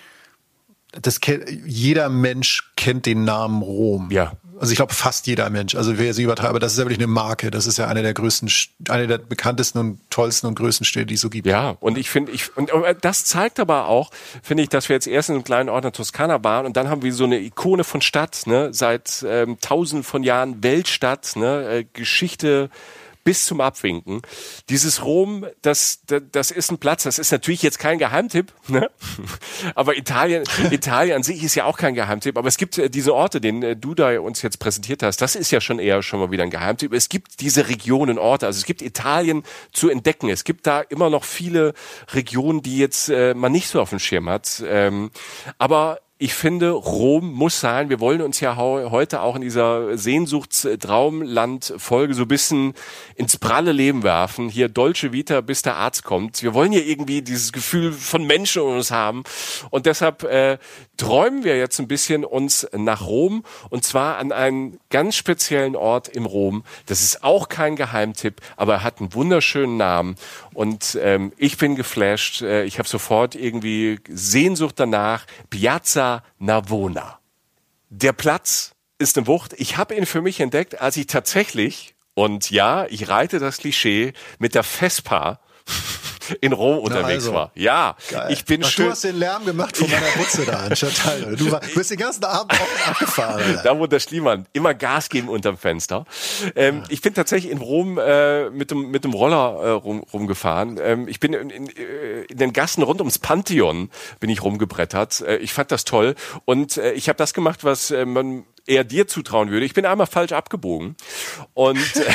jeder Mensch kennt den Namen Rom. Ja. Also ich glaube fast jeder Mensch. Also wer sie übertreibt, aber das ist ja wirklich eine Marke. Das ist ja eine der bekanntesten und tollsten und größten Städte, die es so gibt. Ja, und ich finde, das zeigt aber auch, finde ich, dass wir jetzt erst in einem kleinen Ort in Toskana waren und dann haben wir so eine Ikone von Stadt, ne, seit tausenden von Jahren Weltstadt, ne, Geschichte bis zum Abwinken. Dieses Rom, das ist ein Platz, das ist natürlich jetzt kein Geheimtipp, ne? Aber Italien an sich ist ja auch kein Geheimtipp, aber es gibt diese Orte, den du da uns jetzt präsentiert hast, das ist ja schon mal wieder ein Geheimtipp. Es gibt diese Regionen, Orte, also es gibt Italien zu entdecken. Es gibt da immer noch viele Regionen, die jetzt man nicht so auf dem Schirm hat. Aber ich finde, Rom muss sein. Wir wollen uns ja heute auch in dieser Sehnsuchtstraumland-Folge so ein bisschen ins pralle Leben werfen. Hier Dolce Vita, bis der Arzt kommt. Wir wollen ja irgendwie dieses Gefühl von Menschen um uns haben. Und deshalb träumen wir jetzt ein bisschen uns nach Rom. Und zwar an einen ganz speziellen Ort im Rom. Das ist auch kein Geheimtipp, aber er hat einen wunderschönen Namen. Und ich bin geflasht. Ich habe sofort irgendwie Sehnsucht danach. Piazza Navona. Der Platz ist eine Wucht. Ich habe ihn für mich entdeckt, als ich tatsächlich, und ja, ich reite das Klischee, mit der Vespa in Rom unterwegs war. Ja, geil. Ich bin schön. Du hast den Lärm gemacht von meiner Butze da in Certaldo. Du bist den ganzen Abend auf und abgefahren. Alter. Da, wo der Schliemann immer Gas geben unterm Fenster. Ich bin tatsächlich in Rom mit dem Roller rumgefahren. Ich bin in den Gassen rund ums Pantheon bin ich rumgebrettert. Ich fand das toll. Und ich habe das gemacht, was man eher dir zutrauen würde. Ich bin einmal falsch abgebogen. Und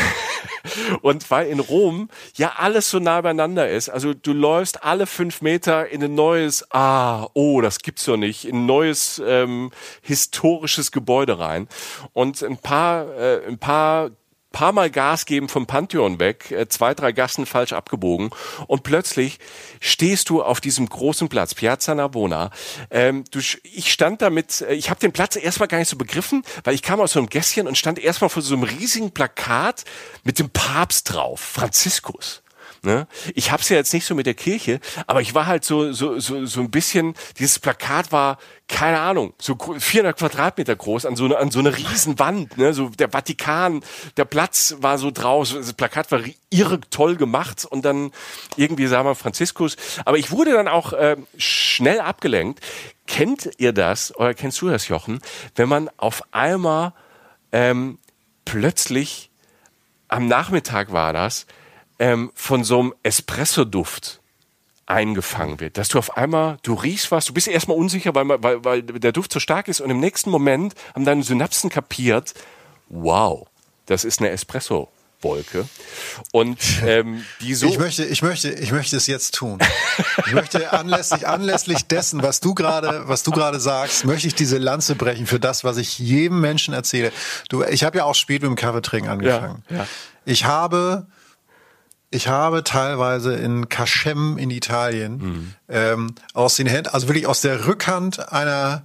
weil in Rom ja alles so nah beieinander ist. Also du läufst alle 5 Meter in ein neues, das gibt's doch nicht, in ein neues historisches Gebäude rein. Und ein paar Mal Gas geben vom Pantheon weg, 2, 3 Gassen falsch abgebogen und plötzlich stehst du auf diesem großen Platz, Piazza Navona. Ich stand da ich habe den Platz erstmal gar nicht so begriffen, weil ich kam aus so einem Gässchen und stand erstmal vor so einem riesigen Plakat mit dem Papst drauf, Franziskus. Ne? Ich hab's ja jetzt nicht so mit der Kirche, aber ich war halt so ein bisschen, dieses Plakat war, keine Ahnung, so 400 Quadratmeter groß an so eine riesen Wand, ne? So der Vatikan, der Platz war so draus, das Plakat war irre toll gemacht und dann irgendwie sah man Franziskus, aber ich wurde dann auch schnell abgelenkt. Kennt ihr das, oder kennst du das, Jochen, wenn man auf einmal plötzlich, am Nachmittag war das, von so einem Espresso-Duft eingefangen wird, dass du auf einmal, du riechst was, du bist erstmal unsicher, weil der Duft so stark ist und im nächsten Moment haben deine Synapsen kapiert, wow, das ist eine Espresso-Wolke und die so... Ich möchte es jetzt tun. Ich möchte anlässlich dessen, was du gerade sagst, möchte ich diese Lanze brechen für das, was ich jedem Menschen erzähle. Ich habe ja auch spät mit dem Kaffeetrinken angefangen. Ja. Ich habe teilweise in Cascem in Italien aus den Händen, also wirklich aus der Rückhand einer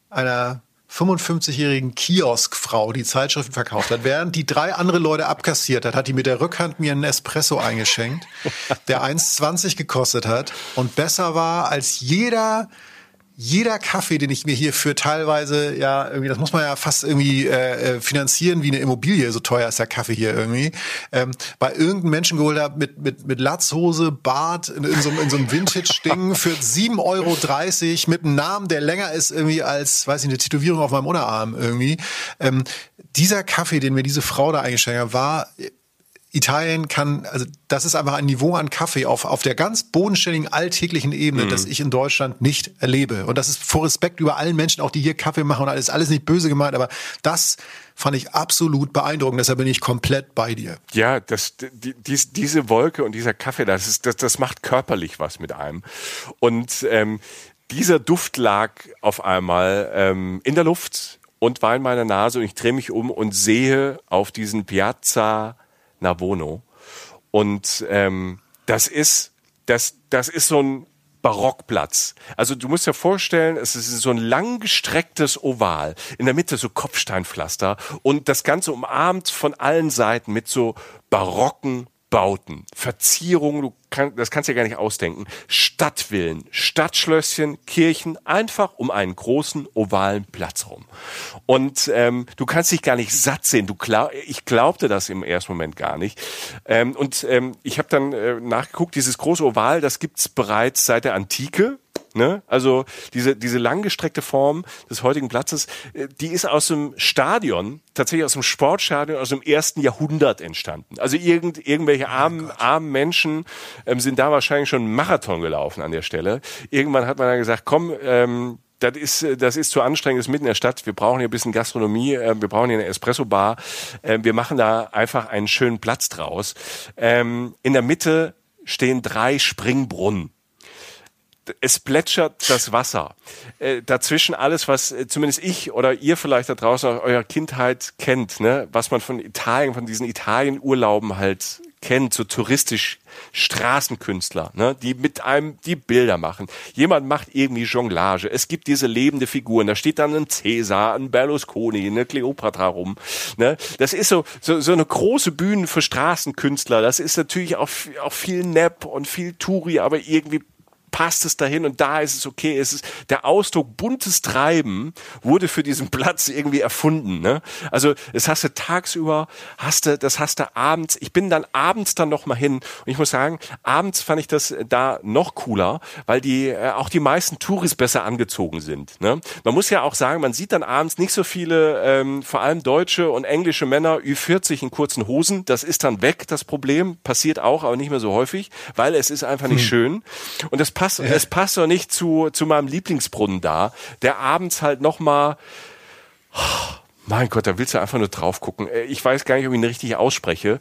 55-jährigen Kioskfrau, die Zeitschriften verkauft hat, während die 3 andere Leute abkassiert hat die mit der Rückhand mir einen Espresso eingeschenkt, der 1,20 gekostet hat und besser war als jeder Kaffee, den ich mir hier für teilweise, ja, irgendwie, das muss man ja fast irgendwie finanzieren wie eine Immobilie, so teuer ist der Kaffee hier irgendwie, bei irgendeinem Menschen geholt habe mit Latzhose, Bart, in so einem Vintage-Ding für 7,30 € mit einem Namen, der länger ist irgendwie als, weiß ich, eine Tätowierung auf meinem Unterarm irgendwie. Dieser Kaffee, den mir diese Frau da eingeschenkt hat, war... Italien also das ist einfach ein Niveau an Kaffee auf der ganz bodenständigen, alltäglichen Ebene, das ich in Deutschland nicht erlebe. Und das ist vor Respekt über allen Menschen, auch die hier Kaffee machen und alles nicht böse gemeint, aber das fand ich absolut beeindruckend, deshalb bin ich komplett bei dir. Ja, diese Wolke und dieser Kaffee, das macht körperlich was mit einem. Und dieser Duft lag auf einmal in der Luft und war in meiner Nase und ich drehe mich um und sehe auf diesen Piazza Navono. Und das ist so ein Barockplatz. Also du musst dir vorstellen, es ist so ein langgestrecktes Oval. In der Mitte so Kopfsteinpflaster und das Ganze umarmt von allen Seiten mit so barocken Bauten, Verzierungen, das kannst du dir gar nicht ausdenken. Stadtvillen, Stadtschlösschen, Kirchen, einfach um einen großen ovalen Platz rum. Und du kannst dich gar nicht satt sehen. Ich glaubte das im ersten Moment gar nicht. Ich habe dann nachgeguckt, dieses große Oval, das gibt's bereits seit der Antike. Ne? Also diese langgestreckte Form des heutigen Platzes, die ist aus dem Stadion, tatsächlich aus dem Sportstadion aus dem 1. Jahrhundert entstanden. Also irgendwelche armen Menschen sind da wahrscheinlich schon einen Marathon gelaufen an der Stelle. Irgendwann hat man dann gesagt, komm, das ist zu anstrengend, das ist mitten in der Stadt, wir brauchen hier ein bisschen Gastronomie, wir brauchen hier eine Espresso-Bar, wir machen da einfach einen schönen Platz draus. In der Mitte stehen 3 Springbrunnen. Es plätschert das Wasser. Dazwischen alles, was zumindest ich oder ihr vielleicht da draußen aus eurer Kindheit kennt, ne, was man von Italien, von diesen Italien-Urlauben halt kennt, so touristisch Straßenkünstler, ne, die mit einem die Bilder machen. Jemand macht irgendwie Jonglage. Es gibt diese lebende Figuren. Da steht dann ein Cäsar, ein Berlusconi, eine Kleopatra rum. Ne, das ist so eine große Bühne für Straßenkünstler. Das ist natürlich auch viel Nepp und viel Touri, aber irgendwie passt es dahin und da ist es okay. Der Ausdruck buntes Treiben wurde für diesen Platz irgendwie erfunden. Ne? Also das hast du tagsüber, das hast du abends. Ich bin dann abends noch mal hin und ich muss sagen, abends fand ich das da noch cooler, weil auch die meisten Touris besser angezogen sind. Ne? Man muss ja auch sagen, man sieht dann abends nicht so viele, vor allem deutsche und englische Männer Ü40 in kurzen Hosen. Das ist dann weg, das Problem. Passiert auch, aber nicht mehr so häufig, weil es ist einfach nicht schön. Und es passt doch nicht zu meinem Lieblingsbrunnen da, der abends halt nochmal, mein Gott, da willst du einfach nur drauf gucken. Ich weiß gar nicht, ob ich ihn richtig ausspreche.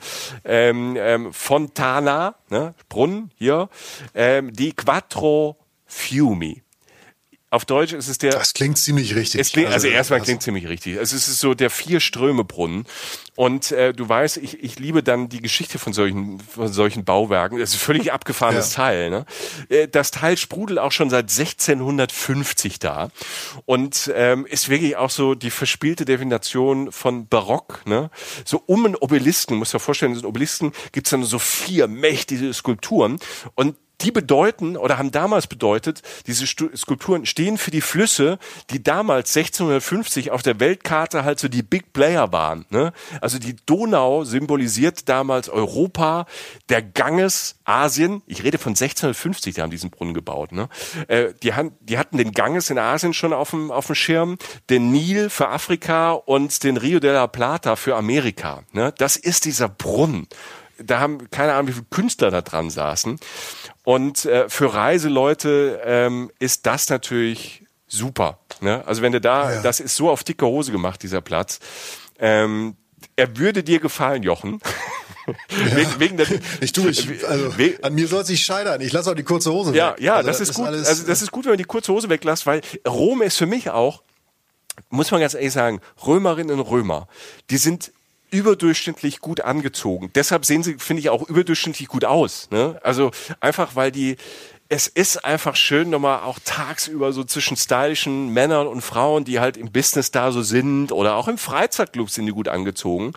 Fontana, ne, Brunnen hier, die Quattro Fiumi. Auf Deutsch ist es der... Das klingt ziemlich richtig. Also erstmal klingt ziemlich richtig. Also es ist so der Vier-Ströme-Brunnen. Und du weißt, ich liebe dann die Geschichte von solchen Bauwerken. Das ist ein völlig abgefahrenes Teil. Ne? Das Teil sprudelt auch schon seit 1650 da. Und ist wirklich auch so die verspielte Definition von Barock. Ne? So um einen Obelisken, muss dir vorstellen, so einen Obelisken gibt's dann so 4 mächtige Skulpturen. Und die bedeuten oder haben damals bedeutet, diese Skulpturen stehen für die Flüsse, die damals 1650 auf der Weltkarte halt so die Big Player waren. Ne? Also die Donau symbolisiert damals Europa, der Ganges Asien. Ich rede von 1650, die haben diesen Brunnen gebaut. Ne? Die hatten den Ganges in Asien schon auf dem Schirm, den Nil für Afrika und den Rio de la Plata für Amerika. Ne? Das ist dieser Brunnen. Da haben keine Ahnung, wie viele Künstler da dran saßen. Und für Reiseleute ist das natürlich super. Ne? Also wenn du da, das ist so auf dicke Hose gemacht, dieser Platz. Er würde dir gefallen, Jochen. An mir soll es nicht scheitern. Ich lasse auch die kurze Hose weg. Ja, also das ist gut. Also das ist gut, wenn man die kurze Hose weglässt, weil Rom ist für mich auch, muss man ganz ehrlich sagen, Römerinnen und Römer, die sind überdurchschnittlich gut angezogen. Deshalb sehen sie, finde ich, auch überdurchschnittlich gut aus. Ne? Also einfach, weil es ist einfach schön, nochmal auch tagsüber so zwischen stylischen Männern und Frauen, die halt im Business da so sind oder auch im Freizeitclub sind die gut angezogen,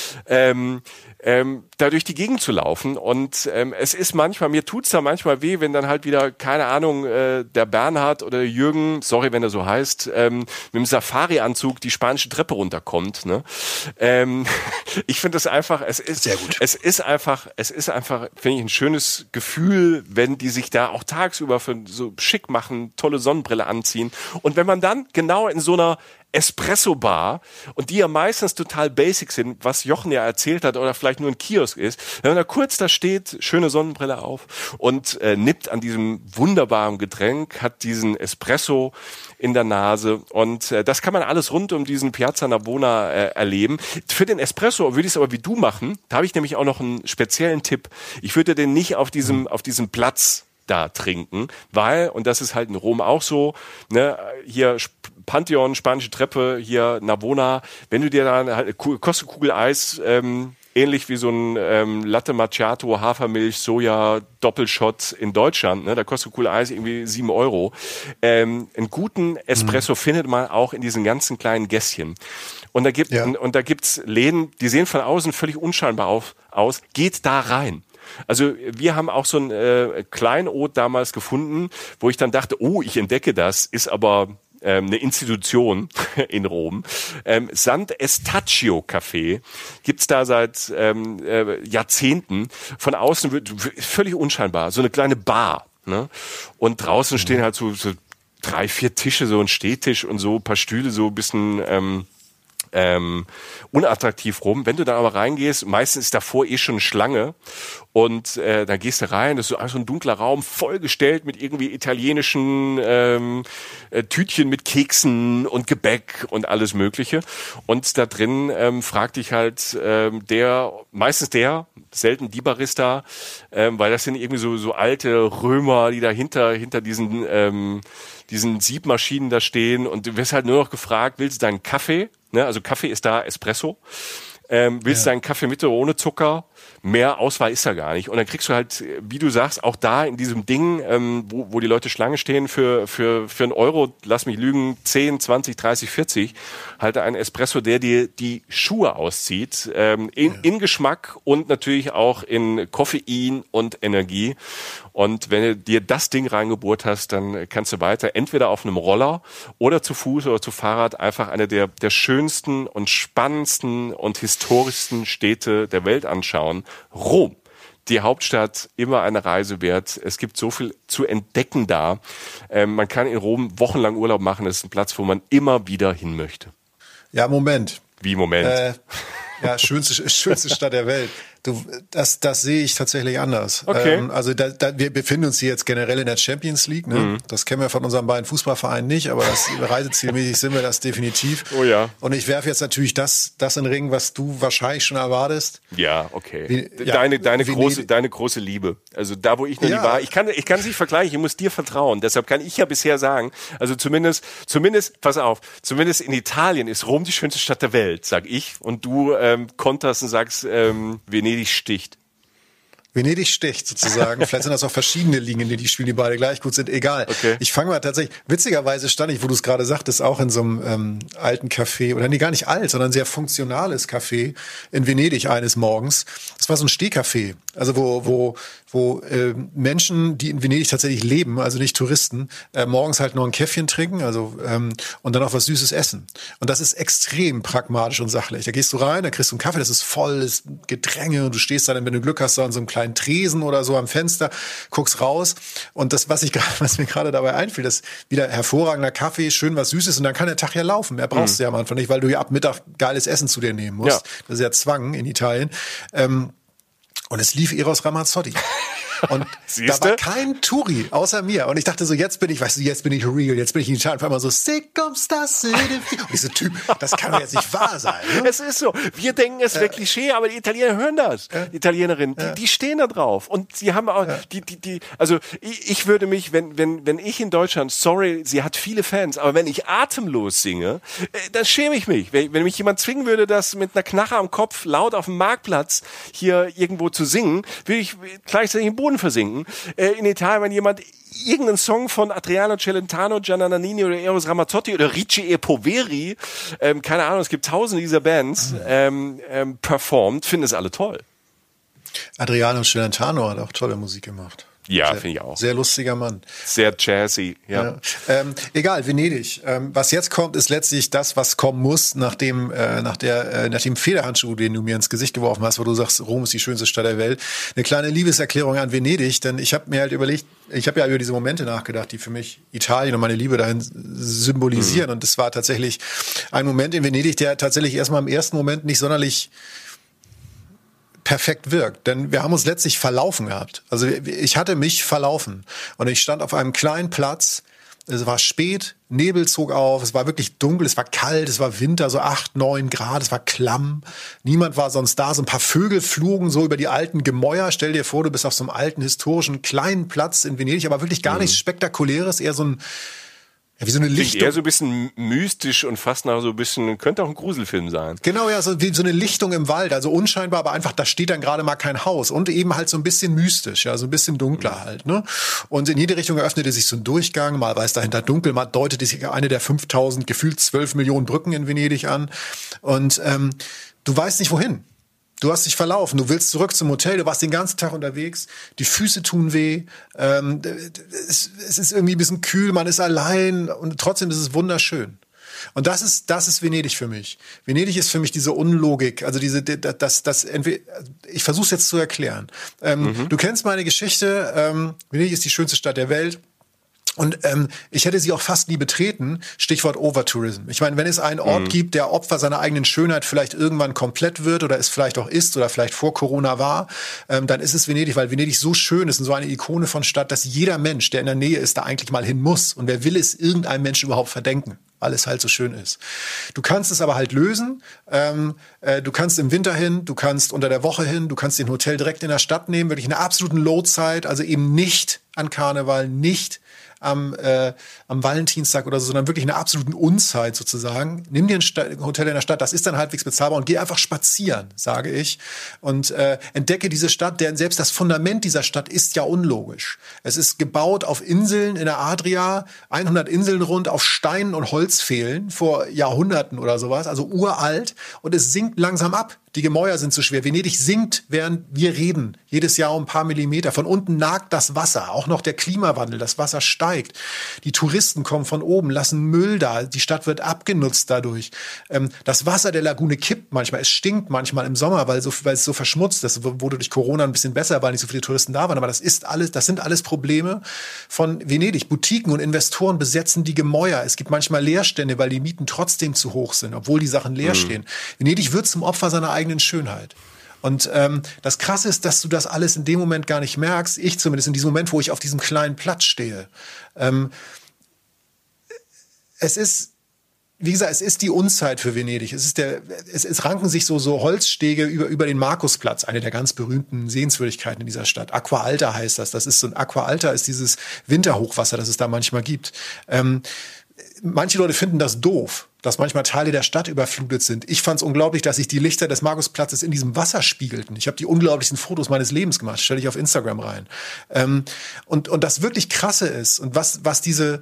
da durch die Gegend zu laufen. Und es ist manchmal, mir tut's da manchmal weh, wenn dann halt wieder, keine Ahnung, der Bernhard oder der Jürgen, sorry, wenn er so heißt, mit dem Safari-Anzug die spanische Treppe runterkommt. Ne? Ich finde das einfach, es ist sehr gut. Es ist einfach, finde ich, ein schönes Gefühl, wenn die sich da auch tagsüber für so schick machen, tolle Sonnenbrille anziehen. Und wenn man dann genau in so einer Espresso-Bar, und die ja meistens total basic sind, was Jochen ja erzählt hat, oder vielleicht nur ein Kiosk ist, wenn man da kurz da steht, schöne Sonnenbrille auf und nippt an diesem wunderbaren Getränk, hat diesen Espresso in der Nase und das kann man alles rund um diesen Piazza Navona erleben. Für den Espresso würde ich es aber wie du machen, da habe ich nämlich auch noch einen speziellen Tipp. Ich würde den nicht auf diesem Platz da trinken, weil, und das ist halt in Rom auch so, ne, hier Pantheon, spanische Treppe, hier Navona, wenn du dir da halt kostet Kugel Eis, ähnlich wie so ein Latte Macchiato, Hafermilch, Soja, Doppelshot in Deutschland, ne, da kostet Kugel Eis irgendwie 7 €. Einen guten Espresso findet man auch in diesen ganzen kleinen Gässchen. Und da gibt's Läden, die sehen von außen völlig unscheinbar aus, geht da rein. Also wir haben auch so ein Kleinod damals gefunden, wo ich dann dachte, ich entdecke das, ist aber eine Institution in Rom. Sant'Estachio Café gibt's da seit Jahrzehnten. Von außen völlig unscheinbar, so eine kleine Bar. Ne? Und draußen stehen halt so 3, 4 Tische, so ein Stehtisch und so ein paar Stühle, so ein bisschen unattraktiv rum. Wenn du da aber reingehst, meistens ist davor schon eine Schlange und dann gehst du rein, das ist so ein dunkler Raum, vollgestellt mit irgendwie italienischen Tütchen mit Keksen und Gebäck und alles Mögliche. Und da drin fragt dich halt selten die Barista, weil das sind irgendwie so alte Römer, die da hinter diesen Siebmaschinen da stehen und du wirst halt nur noch gefragt, willst du deinen Kaffee? Ne? Also Kaffee ist da Espresso. Willst du einen Kaffee mit oder ohne Zucker? Mehr Auswahl ist da gar nicht. Und dann kriegst du halt, wie du sagst, auch da in diesem Ding, wo die Leute Schlange stehen für 1 €, lass mich lügen, 10, 20, 30, 40, halt einen Espresso, der dir die Schuhe auszieht, in Geschmack und natürlich auch in Koffein und Energie. Und wenn du dir das Ding reingebohrt hast, dann kannst du weiter entweder auf einem Roller oder zu Fuß oder zu Fahrrad einfach eine der schönsten und spannendsten und historischsten Städte der Welt anschauen. Rom, die Hauptstadt, immer eine Reise wert. Es gibt so viel zu entdecken da. Man kann in Rom wochenlang Urlaub machen. Das ist ein Platz, wo man immer wieder hin möchte. Ja, Moment. Wie Moment? Schönste Stadt der Welt. Das sehe ich tatsächlich anders. Okay. Also wir befinden uns hier jetzt generell in der Champions League. Ne? Das kennen wir von unseren beiden Fußballvereinen nicht, aber reisezielmäßig sind wir das definitiv. Oh ja. Und ich werfe jetzt natürlich das in den Ring, was du wahrscheinlich schon erwartest. Ja, okay. Deine große Liebe. Also da, wo ich noch nie war. Ich kann es nicht vergleichen, ich muss dir vertrauen. Deshalb kann ich ja bisher sagen, also zumindest, pass auf, zumindest in Italien ist Rom die schönste Stadt der Welt, sag ich. Und du konterst und sagst, Venedig sticht. Venedig sticht sozusagen. Vielleicht sind das auch verschiedene Ligen, in denen die spielen, die beide gleich gut sind. Egal. Okay. Ich fange mal tatsächlich, witzigerweise stand ich, wo du es gerade sagtest, auch in so einem alten Café, oder nee, gar nicht alt, sondern ein sehr funktionales Café in Venedig eines Morgens. Das war so ein Stehcafé. Also wo Menschen, die in Venedig tatsächlich leben, also nicht Touristen, morgens halt noch ein Käffchen trinken, also und dann auch was Süßes essen. Und das ist extrem pragmatisch und sachlich. Da gehst du rein, da kriegst du einen Kaffee, das ist voll, das ist Gedränge und du stehst dann, wenn du Glück hast, so an so einem kleinen Tresen oder so am Fenster, guckst raus und das, was mir gerade dabei einfiel, das wieder hervorragender Kaffee, schön was Süßes und dann kann der Tag ja laufen. Mehr brauchst du ja am Anfang nicht, weil du ja ab Mittag geiles Essen zu dir nehmen musst. Ja. Das ist ja Zwang in Italien. Und es lief Eros Ramazzotti. Und da war kein Touri außer mir. Und ich dachte so, jetzt bin ich real, jetzt bin ich in Italien. Auf einmal so, und dieser Typ, das kann doch jetzt nicht wahr sein. Ne? Es ist so. Wir denken, es wäre Klischee, aber die Italiener hören das. Die Italienerinnen, die stehen da drauf. Und sie haben auch, also ich würde mich, wenn ich in Deutschland, sorry, sie hat viele Fans, aber wenn ich atemlos singe, dann schäme ich mich. Wenn mich jemand zwingen würde, das mit einer Knarre am Kopf laut auf dem Marktplatz hier irgendwo zu singen, würde ich gleichzeitig im Boden versinken. In Italien, wenn jemand irgendeinen Song von Adriano Celentano, Gianna Nannini oder Eros Ramazzotti oder Ricci e Poveri, keine Ahnung, es gibt tausende dieser Bands, performt, finden es alle toll. Adriano Celentano hat auch tolle Musik gemacht. Ja, finde ich auch. Sehr lustiger Mann. Sehr jazzy, ja. Egal, Venedig. Was jetzt kommt, ist letztlich das, was kommen muss, nach dem Federhandschuh, den du mir ins Gesicht geworfen hast, wo du sagst, Rom ist die schönste Stadt der Welt. Eine kleine Liebeserklärung an Venedig, denn ich habe mir halt überlegt, ich habe ja über diese Momente nachgedacht, die für mich Italien und meine Liebe dahin symbolisieren. Und das war tatsächlich ein Moment in Venedig, der tatsächlich erstmal im ersten Moment nicht sonderlich perfekt wirkt, denn wir haben uns letztlich verlaufen gehabt. Also ich hatte mich verlaufen und ich stand auf einem kleinen Platz, es war spät, Nebel zog auf, es war wirklich dunkel, es war kalt, es war Winter, so 8, 9 Grad, es war klamm, niemand war sonst da, so ein paar Vögel flogen so über die alten Gemäuer, stell dir vor, du bist auf so einem alten, historischen, kleinen Platz in Venedig, aber wirklich gar nichts Spektakuläres, eher so ein wie so eine Lichtung. Eher so ein bisschen mystisch und fast nach so ein bisschen, könnte auch ein Gruselfilm sein. Genau, ja, so wie so eine Lichtung im Wald, also unscheinbar, aber einfach, da steht dann gerade mal kein Haus und eben halt so ein bisschen mystisch, ja, so ein bisschen dunkler halt, ne? Und in jede Richtung eröffnete sich so ein Durchgang, mal war es dahinter dunkel, mal deutete sich eine der 5000, gefühlt 12 Millionen Brücken in Venedig an und du weißt nicht wohin. Du hast dich verlaufen, du willst zurück zum Hotel, du warst den ganzen Tag unterwegs, die Füße tun weh, es ist irgendwie ein bisschen kühl, man ist allein und trotzdem ist es wunderschön. Und das ist Venedig für mich. Venedig ist für mich diese Unlogik, also ich versuche es jetzt zu erklären. Du kennst meine Geschichte, Venedig ist die schönste Stadt der Welt. Und ich hätte sie auch fast nie betreten, Stichwort Overtourism. Ich meine, wenn es einen Ort gibt, der Opfer seiner eigenen Schönheit vielleicht irgendwann komplett wird oder es vielleicht auch ist oder vielleicht vor Corona war, dann ist es Venedig, weil Venedig so schön ist und so eine Ikone von Stadt, dass jeder Mensch, der in der Nähe ist, da eigentlich mal hin muss. Und wer will es irgendeinem Menschen überhaupt verdenken? Weil es halt so schön ist. Du kannst es aber halt lösen. Du kannst im Winter hin, du kannst unter der Woche hin, du kannst den Hotel direkt in der Stadt nehmen, wirklich in einer absoluten Low-Zeit, also eben nicht an Karneval, nicht am Valentinstag oder so, sondern wirklich in einer absoluten Unzeit sozusagen. Nimm dir ein Hotel in der Stadt, das ist dann halbwegs bezahlbar und geh einfach spazieren, sage ich. Und entdecke diese Stadt, denn selbst das Fundament dieser Stadt ist ja unlogisch. Es ist gebaut auf Inseln in der Adria, 100 Inseln rund, auf Steinen und Holzpfählen vor Jahrhunderten oder sowas, also uralt. Und es sinkt langsam ab. Die Gemäuer sind zu schwer. Venedig sinkt, während wir reden. Jedes Jahr um ein paar Millimeter. Von unten nagt das Wasser. Auch noch der Klimawandel. Das Wasser steigt. Die Touristen kommen von oben, lassen Müll da. Die Stadt wird abgenutzt dadurch. Das Wasser der Lagune kippt manchmal. Es stinkt manchmal im Sommer, weil es so verschmutzt ist. Wurde durch Corona ein bisschen besser, weil nicht so viele Touristen da waren. Aber das sind alles Probleme von Venedig. Boutiquen und Investoren besetzen die Gemäuer. Es gibt manchmal Leerstände, weil die Mieten trotzdem zu hoch sind, obwohl die Sachen leer stehen. Venedig wird zum Opfer seiner eigenen Schönheit. Und das Krasse ist, dass du das alles in dem Moment gar nicht merkst. Ich zumindest in diesem Moment, wo ich auf diesem kleinen Platz stehe. Es ist, wie gesagt, es ist die Unzeit für Venedig. Es ranken sich so Holzstege über den Markusplatz, eine der ganz berühmten Sehenswürdigkeiten in dieser Stadt. Aqua Alta heißt das. Das ist so ein Aqua Alta ist dieses Winterhochwasser, das es da manchmal gibt. Manche Leute finden das doof, dass manchmal Teile der Stadt überflutet sind. Ich fand es unglaublich, dass sich die Lichter des Markusplatzes in diesem Wasser spiegelten. Ich habe die unglaublichsten Fotos meines Lebens gemacht, stelle ich auf Instagram rein. Und das wirklich Krasse ist und was diese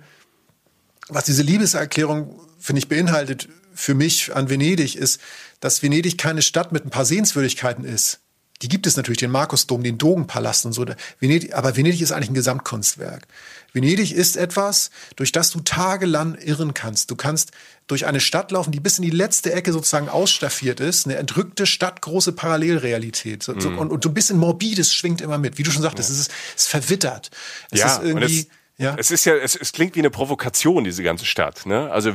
Liebeserklärung, finde ich, beinhaltet für mich an Venedig, ist, dass Venedig keine Stadt mit ein paar Sehenswürdigkeiten ist. Die gibt es natürlich, den Markusdom, den Dogenpalast und so. Aber Venedig ist eigentlich ein Gesamtkunstwerk. Venedig ist etwas, durch das du tagelang irren kannst. Du kannst durch eine Stadt laufen, die bis in die letzte Ecke sozusagen ausstaffiert ist. Eine entrückte Stadt, große Parallelrealität. Und so ein bisschen Morbides schwingt immer mit. Wie du schon sagtest, es ist verwittert. Es ist irgendwie... Ja. Es klingt wie eine Provokation, diese ganze Stadt, ne? Also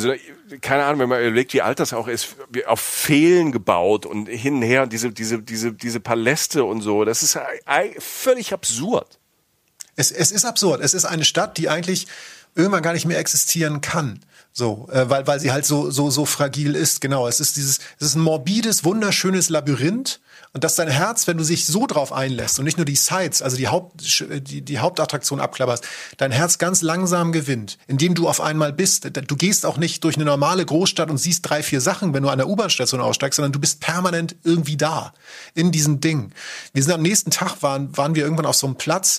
keine Ahnung, wenn man überlegt, wie alt das auch ist, auf Pfählen gebaut und hin und her, diese Paläste und so, das ist völlig absurd. Es ist absurd. Es ist eine Stadt, die eigentlich irgendwann gar nicht mehr existieren kann. So, weil sie halt so fragil ist. Genau. Es ist ein morbides, wunderschönes Labyrinth. Und dass dein Herz, wenn du dich so drauf einlässt und nicht nur die Sights, also die Hauptattraktion abklapperst, dein Herz ganz langsam gewinnt, indem du auf einmal bist. Du gehst auch nicht durch eine normale Großstadt und siehst 3, 4 Sachen, wenn du an der U-Bahn-Station aussteigst, sondern du bist permanent irgendwie da, in diesem Ding. Wir sind am nächsten Tag, waren wir irgendwann auf so einem Platz,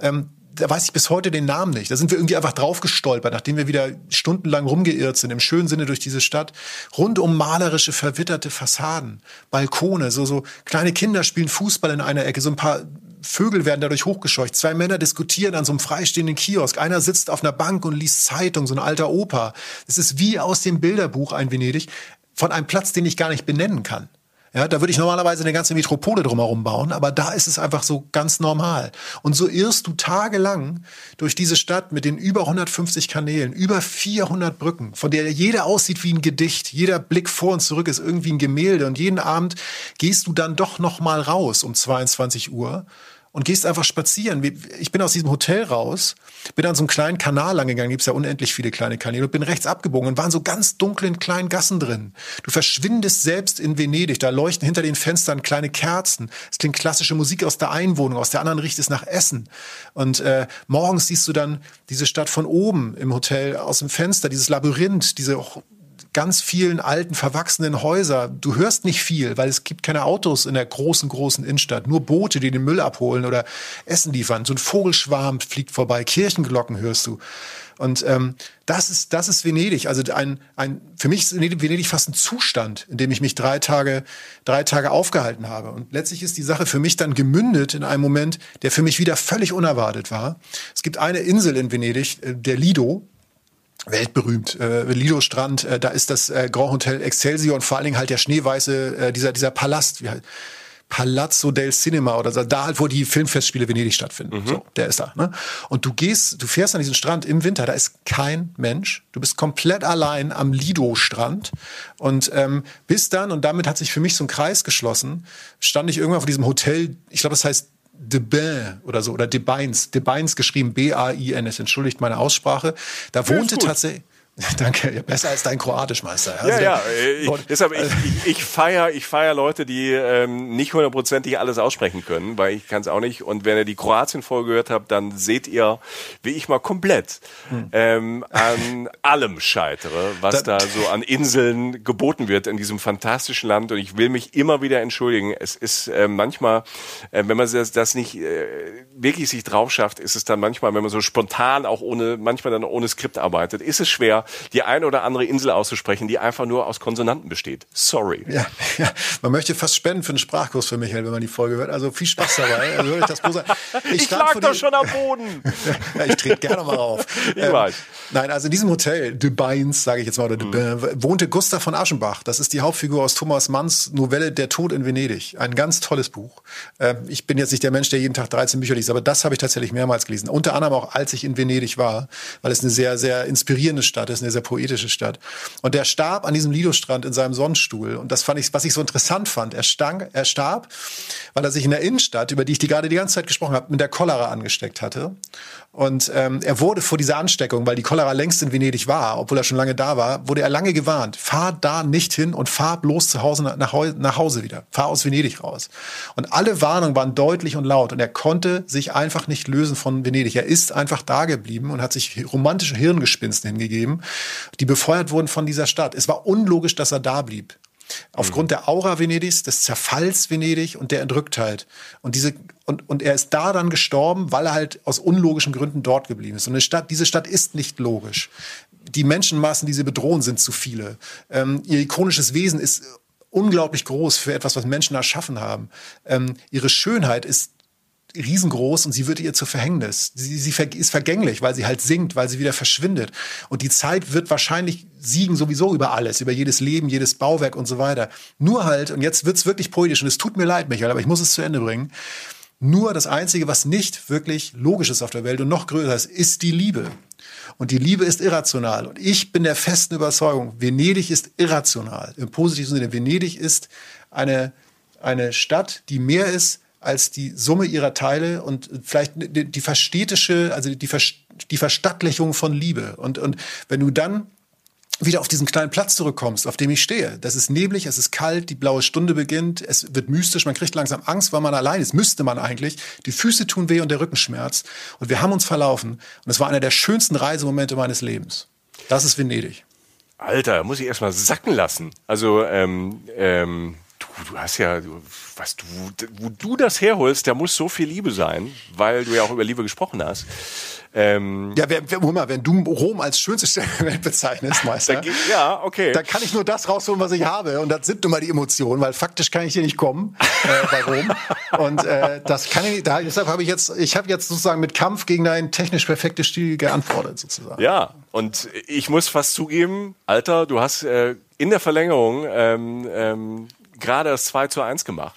da weiß ich bis heute den Namen nicht. Da sind wir irgendwie einfach drauf gestolpert, nachdem wir wieder stundenlang rumgeirrt sind, im schönen Sinne durch diese Stadt. Rundum malerische, verwitterte Fassaden, Balkone, so kleine Kinder spielen Fußball in einer Ecke, so ein paar Vögel werden dadurch hochgescheucht. 2 Männer diskutieren an so einem freistehenden Kiosk. Einer sitzt auf einer Bank und liest Zeitung, so ein alter Opa. Es ist wie aus dem Bilderbuch ein Venedig, von einem Platz, den ich gar nicht benennen kann. Ja, da würde ich normalerweise eine ganze Metropole drumherum bauen, aber da ist es einfach so ganz normal. Und so irrst du tagelang durch diese Stadt mit den über 150 Kanälen, über 400 Brücken, von der jeder aussieht wie ein Gedicht. Jeder Blick vor und zurück ist irgendwie ein Gemälde. Und jeden Abend gehst du dann doch noch mal raus um 22 Uhr und gehst einfach spazieren. Ich bin aus diesem Hotel raus, bin an so einem kleinen Kanal lang gegangen, gibt's ja unendlich viele kleine Kanäle, und bin rechts abgebogen und waren so ganz dunklen kleinen Gassen drin. Du verschwindest selbst in Venedig, da leuchten hinter den Fenstern kleine Kerzen. Es klingt klassische Musik aus der Einwohnung, aus der anderen riecht es nach Essen. Und morgens siehst du dann diese Stadt von oben im Hotel aus dem Fenster, dieses Labyrinth, diese ganz vielen alten, verwachsenen Häuser. Du hörst nicht viel, weil es gibt keine Autos in der großen Innenstadt. Nur Boote, die den Müll abholen oder Essen liefern. So ein Vogelschwarm fliegt vorbei. Kirchenglocken hörst du. Und das ist Venedig. Also für mich ist Venedig fast ein Zustand, in dem ich mich 3 Tage aufgehalten habe. Und letztlich ist die Sache für mich dann gemündet in einem Moment, der für mich wieder völlig unerwartet war. Es gibt eine Insel in Venedig, der Lido, weltberühmt, Lido-Strand, da ist das Grand Hotel Excelsior und vor allen Dingen halt der schneeweiße, dieser Palast, Palazzo del Cinema oder so, da halt, wo die Filmfestspiele Venedig stattfinden. So, der ist da, ne? Und du fährst an diesen Strand im Winter, da ist kein Mensch. Du bist komplett allein am Lido-Strand und bis dann, und damit hat sich für mich so ein Kreis geschlossen, stand ich irgendwann vor diesem Hotel, ich glaube, das heißt De Bain oder so, oder De Bains geschrieben, B-A-I-N, es entschuldigt meine Aussprache. Da wohnte tatsächlich, danke, ja, besser als dein Kroatisch, Meister. Also deshalb, ich feier Leute, die nicht 100%ig alles aussprechen können, weil ich kann es auch nicht. Und wenn ihr die Kroatien-Folge gehört habt, dann seht ihr, wie ich mal komplett an allem scheitere, was da so an Inseln geboten wird in diesem fantastischen Land. Und ich will mich immer wieder entschuldigen. Es ist manchmal, wenn man das nicht wirklich sich drauf schafft, ist es dann manchmal, wenn man so spontan auch manchmal dann ohne Skript arbeitet, ist es schwer, die eine oder andere Insel auszusprechen, die einfach nur aus Konsonanten besteht. Sorry. Ja, man möchte fast spenden für einen Sprachkurs für Michael, wenn man die Folge hört. Also viel Spaß dabei. Also ich lag doch schon am Boden. Ja, ich trete gerne mal auf. Ich weiß. Nein, also in diesem Hotel, De Bains, sage ich jetzt mal, oder De Bain, wohnte Gustav von Aschenbach. Das ist die Hauptfigur aus Thomas Manns Novelle Der Tod in Venedig. Ein ganz tolles Buch. Ich bin jetzt nicht der Mensch, der jeden Tag 13 Bücher liest, aber das habe ich tatsächlich mehrmals gelesen. Unter anderem auch, als ich in Venedig war, weil es eine sehr, sehr inspirierende Stadt ist. ist eine sehr poetische Stadt. Und der starb an diesem Lido-Strand in seinem Sonnenstuhl. Und das fand ich, was ich so interessant fand. Er starb, weil er sich in der Innenstadt, über die ich gerade die ganze Zeit gesprochen habe, mit der Cholera angesteckt hatte. Und er wurde vor dieser Ansteckung, weil die Cholera längst in Venedig war, obwohl er schon lange da war, wurde er lange gewarnt. Fahr da nicht hin und fahr bloß zu Hause nach Hause wieder. Fahr aus Venedig raus. Und alle Warnungen waren deutlich und laut. Und er konnte sich einfach nicht lösen von Venedig. Er ist einfach da geblieben und hat sich romantischen Hirngespinsten hingegeben, die befeuert wurden von dieser Stadt. Es war unlogisch, dass er da blieb. Aufgrund der Aura Venedigs, des Zerfalls Venedig und der Entrücktheit. Und er ist da dann gestorben, weil er halt aus unlogischen Gründen dort geblieben ist. Und diese Stadt ist nicht logisch. Die Menschenmassen, die sie bedrohen, sind zu viele. Ihr ikonisches Wesen ist unglaublich groß für etwas, was Menschen erschaffen haben. Ihre Schönheit ist riesengroß und sie wird ihr zu Verhängnis. Sie ist vergänglich, weil sie halt sinkt, weil sie wieder verschwindet. Und die Zeit wird wahrscheinlich siegen sowieso über alles, über jedes Leben, jedes Bauwerk und so weiter. Nur halt, und jetzt wird's wirklich poetisch und es tut mir leid, Michael, aber ich muss es zu Ende bringen. Nur das Einzige, was nicht wirklich logisch ist auf der Welt und noch größer ist die Liebe. Und die Liebe ist irrational. Und ich bin der festen Überzeugung, Venedig ist irrational. Im positiven Sinne, Venedig ist eine Stadt, die mehr ist als die Summe ihrer Teile und vielleicht die verstädtische, also die Verstattlichung von Liebe. Und wenn du dann wieder auf diesen kleinen Platz zurückkommst, auf dem ich stehe, das ist neblig, es ist kalt, die blaue Stunde beginnt, es wird mystisch, man kriegt langsam Angst, weil man allein ist, müsste man eigentlich, die Füße tun weh und der Rücken schmerzt und wir haben uns verlaufen und es war einer der schönsten Reisemomente meines Lebens. Das ist Venedig. Alter, muss ich erstmal sacken lassen. Also, du hast ja, wo du das herholst, da muss so viel Liebe sein, weil du ja auch über Liebe gesprochen hast. Wenn du Rom als schönste Stadt der Welt bezeichnest, Meister, okay. Da kann ich nur das rausholen, was ich habe. Und das sind nun mal die Emotionen, weil faktisch kann ich hier nicht kommen bei Rom. Und das kann ich nicht. Deshalb habe ich jetzt sozusagen mit Kampf gegen deinen technisch perfekten Stil geantwortet, sozusagen. Ja, und ich muss fast zugeben, Alter, du hast in der Verlängerung gerade das 2:1 gemacht.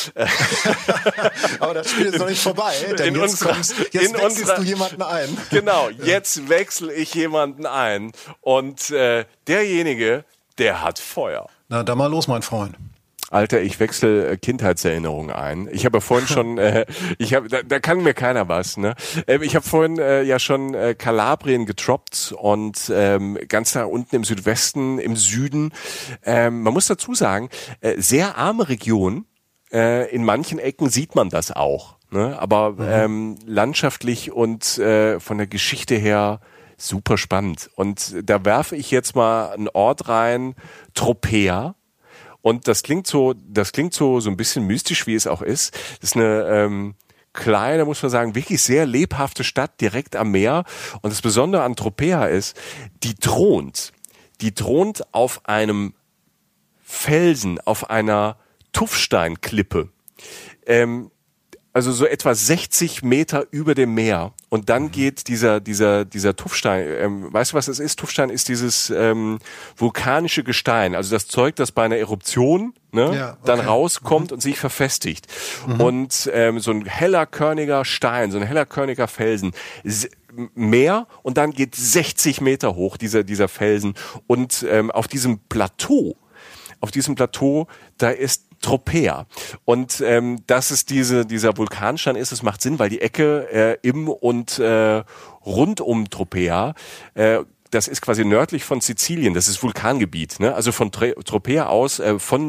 Aber das Spiel ist noch nicht vorbei. Denn jetzt wechselst du jemanden ein. Genau, jetzt wechsle ich jemanden ein. Und derjenige, der hat Feuer. Na, dann mal los, mein Freund. Alter, ich wechsle Kindheitserinnerungen ein. Ich habe ja vorhin schon, da kann mir keiner was, ne? Ich habe vorhin ja schon Kalabrien getroppt und ganz da unten im Südwesten, im Süden. Man muss dazu sagen, sehr arme Region. In manchen Ecken sieht man das auch, ne? Aber landschaftlich und von der Geschichte her super spannend. Und da werfe ich jetzt mal einen Ort rein, Tropea. Und das klingt so ein bisschen mystisch, wie es auch ist. Das ist eine kleine, muss man sagen, wirklich sehr lebhafte Stadt direkt am Meer. Und das Besondere an Tropea ist, die thront auf einem Felsen, auf einer Tuffsteinklippe. Also so etwa 60 Meter über dem Meer. Und dann geht dieser Tuffstein, weißt du, was das ist? Tuffstein ist dieses vulkanische Gestein, also das Zeug, das bei einer Eruption dann rauskommt und sich verfestigt. Und so ein hellerkörniger Stein, so ein hellerkörniger Felsen, Meer und dann geht 60 Meter hoch dieser Felsen. Und auf diesem Plateau, da ist Tropea. Und dass es dieser Vulkanstein ist, das macht Sinn, weil die Ecke im und rund um Tropea, das ist quasi nördlich von Sizilien, das ist Vulkangebiet, ne? Also von Tropea aus,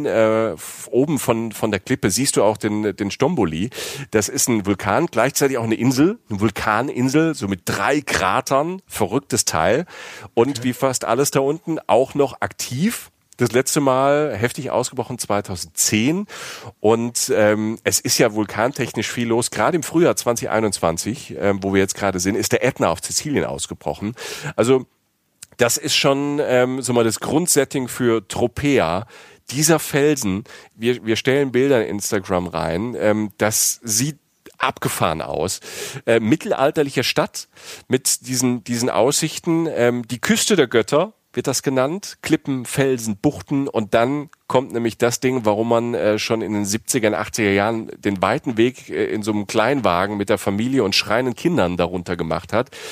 oben von der Klippe siehst du auch den Stromboli. Das ist ein Vulkan, gleichzeitig auch eine Vulkaninsel, so mit 3 Kratern, verrücktes Teil. Und wie fast alles da unten auch noch aktiv. Das letzte Mal heftig ausgebrochen 2010 und es ist ja vulkantechnisch viel los. Gerade im Frühjahr 2021, wo wir jetzt gerade sind, ist der Ätna auf Sizilien ausgebrochen. Also das ist schon so mal das Grundsetting für Tropea. Dieser Felsen, wir stellen Bilder in Instagram rein, das sieht abgefahren aus. Mittelalterliche Stadt mit diesen Aussichten, die Küste der Götter wird das genannt, Klippen, Felsen, Buchten und dann kommt nämlich das Ding, warum man schon in den 70er, 80er Jahren den weiten Weg in so einem Kleinwagen mit der Familie und schreienden Kindern darunter gemacht hat.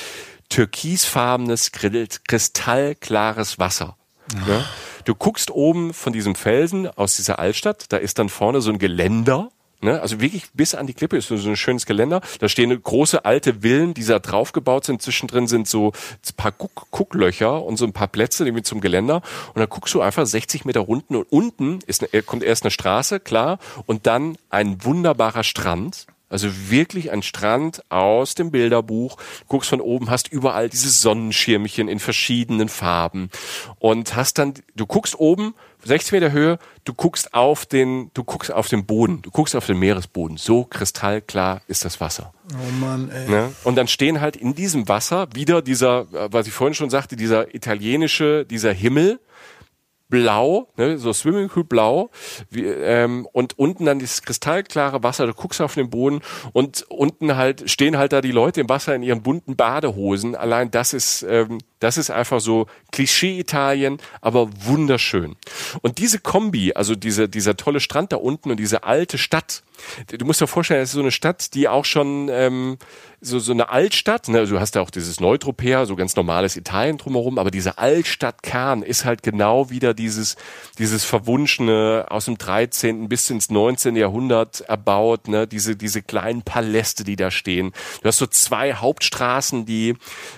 türkisfarbenes, kristallklares Wasser. Ja? Du guckst oben von diesem Felsen aus dieser Altstadt, da ist dann vorne so ein Geländer, ne? Also wirklich bis an die Klippe ist so ein schönes Geländer. Da stehen große alte Villen, die da draufgebaut sind. Zwischendrin sind so ein paar Gucklöcher und so ein paar Plätze irgendwie zum Geländer. Und dann guckst du einfach 60 Meter runter und unten kommt erst eine Straße, klar, und dann ein wunderbarer Strand. Also wirklich ein Strand aus dem Bilderbuch. Du guckst von oben, hast überall diese Sonnenschirmchen in verschiedenen Farben und hast dann, du guckst oben, 60 Meter Höhe, du guckst auf den Boden, du guckst auf den Meeresboden. So kristallklar ist das Wasser. Oh Mann, ey. Ne? Und dann stehen halt in diesem Wasser wieder dieser, was ich vorhin schon sagte, dieser Himmel, blau, ne, so Swimmingpool blau, und unten dann dieses kristallklare Wasser, du guckst auf den Boden und unten halt stehen halt da die Leute im Wasser in ihren bunten Badehosen. Allein das ist einfach so Klischee-Italien, aber wunderschön. Und diese Kombi, also dieser tolle Strand da unten und diese alte Stadt, du musst dir vorstellen, das ist so eine Stadt, die auch schon so eine Altstadt, ne, also du hast ja auch dieses Neutropea, so ganz normales Italien drumherum, aber dieser Altstadtkern ist halt genau wieder dieses Verwunschene aus dem 13. bis ins 19. Jahrhundert erbaut, ne, diese kleinen Paläste, die da stehen. Du hast so zwei Hauptstraßen, die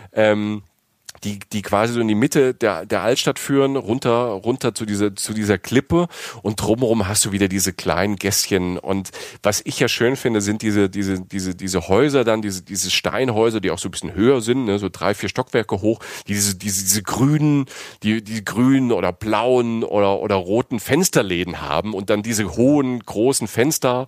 quasi so in die Mitte der Altstadt führen, runter zu dieser Klippe, und drumherum hast du wieder diese kleinen Gässchen. Und was ich ja schön finde, sind diese Häuser dann, diese Steinhäuser, die auch so ein bisschen höher sind, ne, so 3-4 Stockwerke hoch, diese grünen, die grünen oder blauen oder roten Fensterläden haben und dann diese hohen, großen Fenster,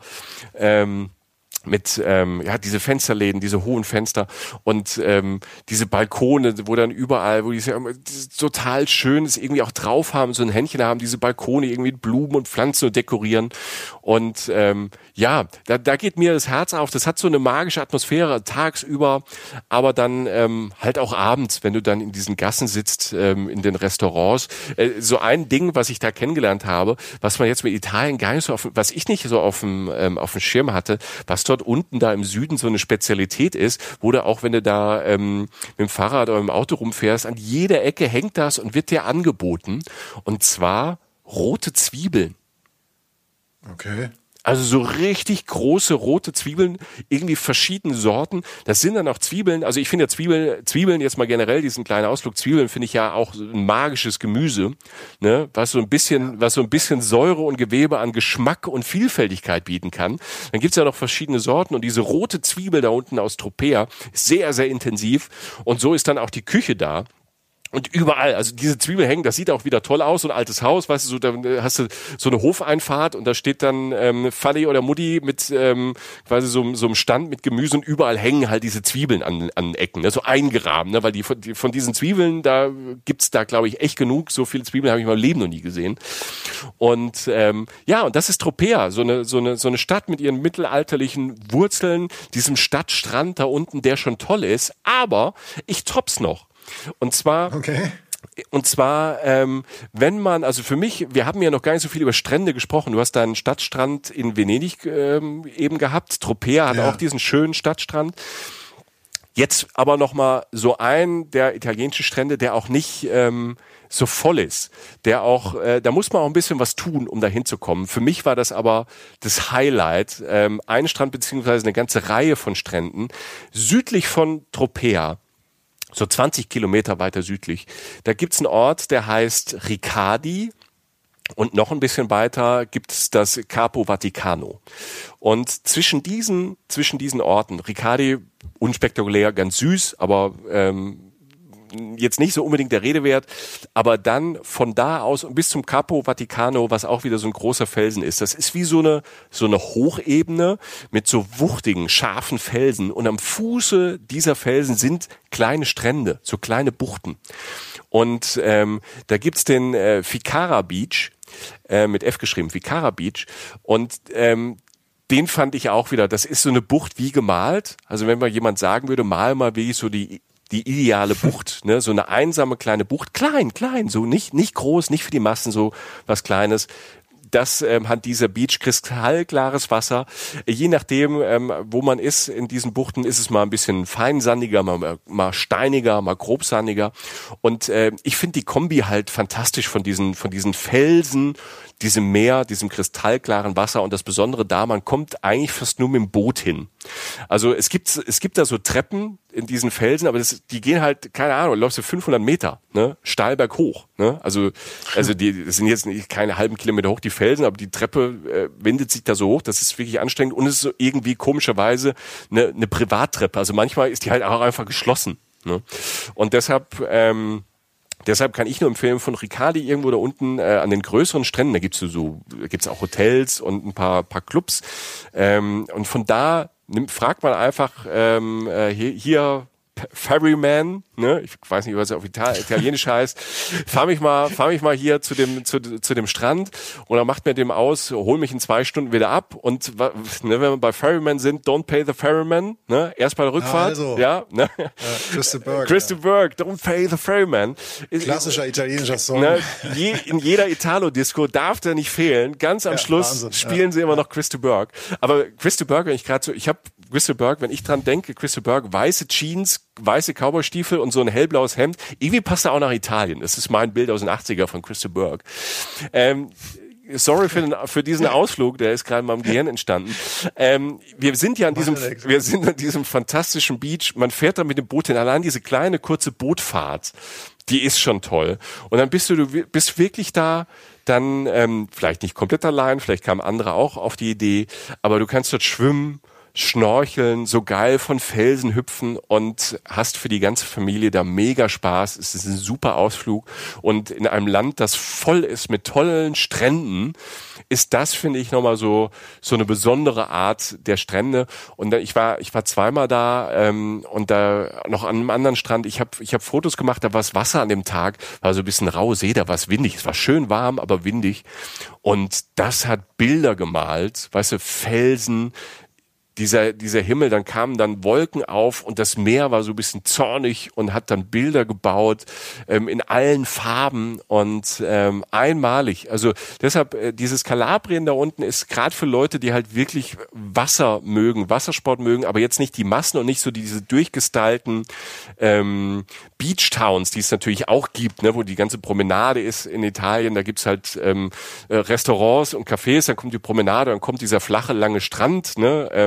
mit diese Fensterläden, diese hohen Fenster und diese Balkone, wo dann überall, wo die total schön ist, irgendwie auch drauf haben, so ein Händchen haben, diese Balkone irgendwie mit Blumen und Pflanzen dekorieren. Und da geht mir das Herz auf. Das hat so eine magische Atmosphäre tagsüber, aber dann halt auch abends, wenn du dann in diesen Gassen sitzt, in den Restaurants. So ein Ding, was ich da kennengelernt habe, was man jetzt mit Italien gar nicht so was ich nicht so auf dem Schirm hatte, was dort unten da im Süden so eine Spezialität ist, wo du auch, wenn du da mit dem Fahrrad oder mit dem Auto rumfährst, an jeder Ecke hängt das und wird dir angeboten. Und zwar rote Zwiebeln. Okay. Also so richtig große rote Zwiebeln, irgendwie verschiedene Sorten. Das sind dann auch Zwiebeln. Also ich finde ja Zwiebeln jetzt mal generell, diesen kleinen Ausflug, Zwiebeln finde ich ja auch ein magisches Gemüse, ne, was so ein bisschen Säure und Gewebe an Geschmack und Vielfältigkeit bieten kann. Dann gibt's ja noch verschiedene Sorten, und diese rote Zwiebel da unten aus Tropea ist sehr, sehr intensiv, und so ist dann auch die Küche da. Und überall, also diese Zwiebel hängen, das sieht auch wieder toll aus, so ein altes Haus, weißt du, so, da hast du so eine Hofeinfahrt und da steht dann Vati oder Mutti mit quasi so einem Stand mit Gemüse, und überall hängen halt diese Zwiebeln an Ecken, ne, so eingerahmt, ne, weil die von diesen Zwiebeln, da gibt's da, glaube ich, echt genug. So viele Zwiebeln habe ich in meinem Leben noch nie gesehen. Und und das ist Tropea, so eine Stadt mit ihren mittelalterlichen Wurzeln, diesem Stadtstrand da unten, der schon toll ist, aber ich topp's noch. Und zwar, wenn man, also für mich, wir haben ja noch gar nicht so viel über Strände gesprochen. Du hast da einen Stadtstrand in Venedig eben gehabt. Tropea hat auch diesen schönen Stadtstrand. Jetzt aber noch mal so ein der italienischen Strände, der auch nicht so voll ist, der auch, da muss man auch ein bisschen was tun, um da hinzukommen. Für mich war das aber das Highlight, ein Strand beziehungsweise eine ganze Reihe von Stränden südlich von Tropea. So 20 Kilometer weiter südlich. Da gibt's einen Ort, der heißt Riccardi, und noch ein bisschen weiter gibt's das Capo Vaticano. Und zwischen diesen Orten, Riccardi, unspektakulär, ganz süß, aber jetzt nicht so unbedingt der Rede wert, aber dann von da aus bis zum Capo Vaticano, was auch wieder so ein großer Felsen ist. Das ist wie so eine Hochebene mit so wuchtigen, scharfen Felsen, und am Fuße dieser Felsen sind kleine Strände, so kleine Buchten. Und da gibt's den Ficara Beach, mit F geschrieben, Ficara Beach, und den fand ich auch wieder, das ist so eine Bucht wie gemalt. Also wenn mal jemand sagen würde, mal wie so die ideale Bucht, ne, so eine einsame kleine Bucht, klein, so nicht groß, nicht für die Massen, so was Kleines. das hat dieser Beach, kristallklares Wasser. Je nachdem, wo man ist in diesen Buchten, ist es mal ein bisschen feinsandiger, mal steiniger, mal grobsandiger. Und ich finde die Kombi halt fantastisch von diesen Felsen, diesem Meer, diesem kristallklaren Wasser und das Besondere da, man kommt eigentlich fast nur mit dem Boot hin. Also es gibt da so Treppen in diesen Felsen, aber die gehen halt, keine Ahnung, läufst du 500 Meter, ne, steil berghoch, ne, also das sind jetzt nicht keine halben Kilometer hoch, die Felsen, aber die Treppe windet sich da so hoch, das ist wirklich anstrengend und es ist so irgendwie komischerweise eine Privattreppe, also manchmal ist die halt auch einfach geschlossen, ne, und deshalb kann ich nur empfehlen, von Riccardi irgendwo da unten an den größeren Stränden, da gibt's auch Hotels und ein paar Clubs. Und von da fragt man einfach hier Ferryman, ne? Ich weiß nicht, was er auf Italienisch heißt. Fahr mich mal hier zu dem Strand und dann macht mir dem aus, hol mich in 2 Stunden wieder ab und ne, wenn wir bei Ferryman sind, don't pay the Ferryman, ne? Erst bei der Rückfahrt, ja, ne? Crystal Burke, don't pay the Ferryman. Klassischer italienischer Song. Ne? In jeder Italo-Disco darf der nicht fehlen. Ganz am Schluss Wahnsinn, spielen sie immer noch Crystal Burke. Aber Crystal Burke, wenn ich dran denke, Crystal Burke, weiße Jeans, weiße Cowboystiefel und so ein hellblaues Hemd. Irgendwie passt er auch nach Italien. Das ist mein Bild aus den 80er von Crystal Burke. Sorry für diesen Ausflug, der ist gerade in meinem Gehirn entstanden. Wir sind an diesem fantastischen Beach. Man fährt da mit dem Boot hin. Allein diese kleine, kurze Bootfahrt, die ist schon toll. Und dann bist du bist wirklich da, dann vielleicht nicht komplett allein, vielleicht kamen andere auch auf die Idee, aber du kannst dort schwimmen, schnorcheln, so geil von Felsen hüpfen und hast für die ganze Familie da mega Spaß. Es ist ein super Ausflug und in einem Land, das voll ist mit tollen Stränden, ist das, finde ich, nochmal so eine besondere Art der Strände. Und ich war zweimal da und da noch an einem anderen Strand. Ich hab Fotos gemacht, da war das Wasser an dem Tag, war so ein bisschen raue See, da war es windig. Es war schön warm, aber windig. Und das hat Bilder gemalt, weißt du, Felsen, dieser Himmel, dann kamen dann Wolken auf und das Meer war so ein bisschen zornig und hat dann Bilder gebaut in allen Farben und einmalig. Also deshalb, dieses Kalabrien da unten ist gerade für Leute, die halt wirklich Wasser mögen, Wassersport mögen, aber jetzt nicht die Massen und nicht so diese durchgestylten Beach Towns, die es natürlich auch gibt, ne, wo die ganze Promenade ist in Italien, da gibt's halt Restaurants und Cafés, dann kommt die Promenade, dann kommt dieser flache, lange Strand, ne,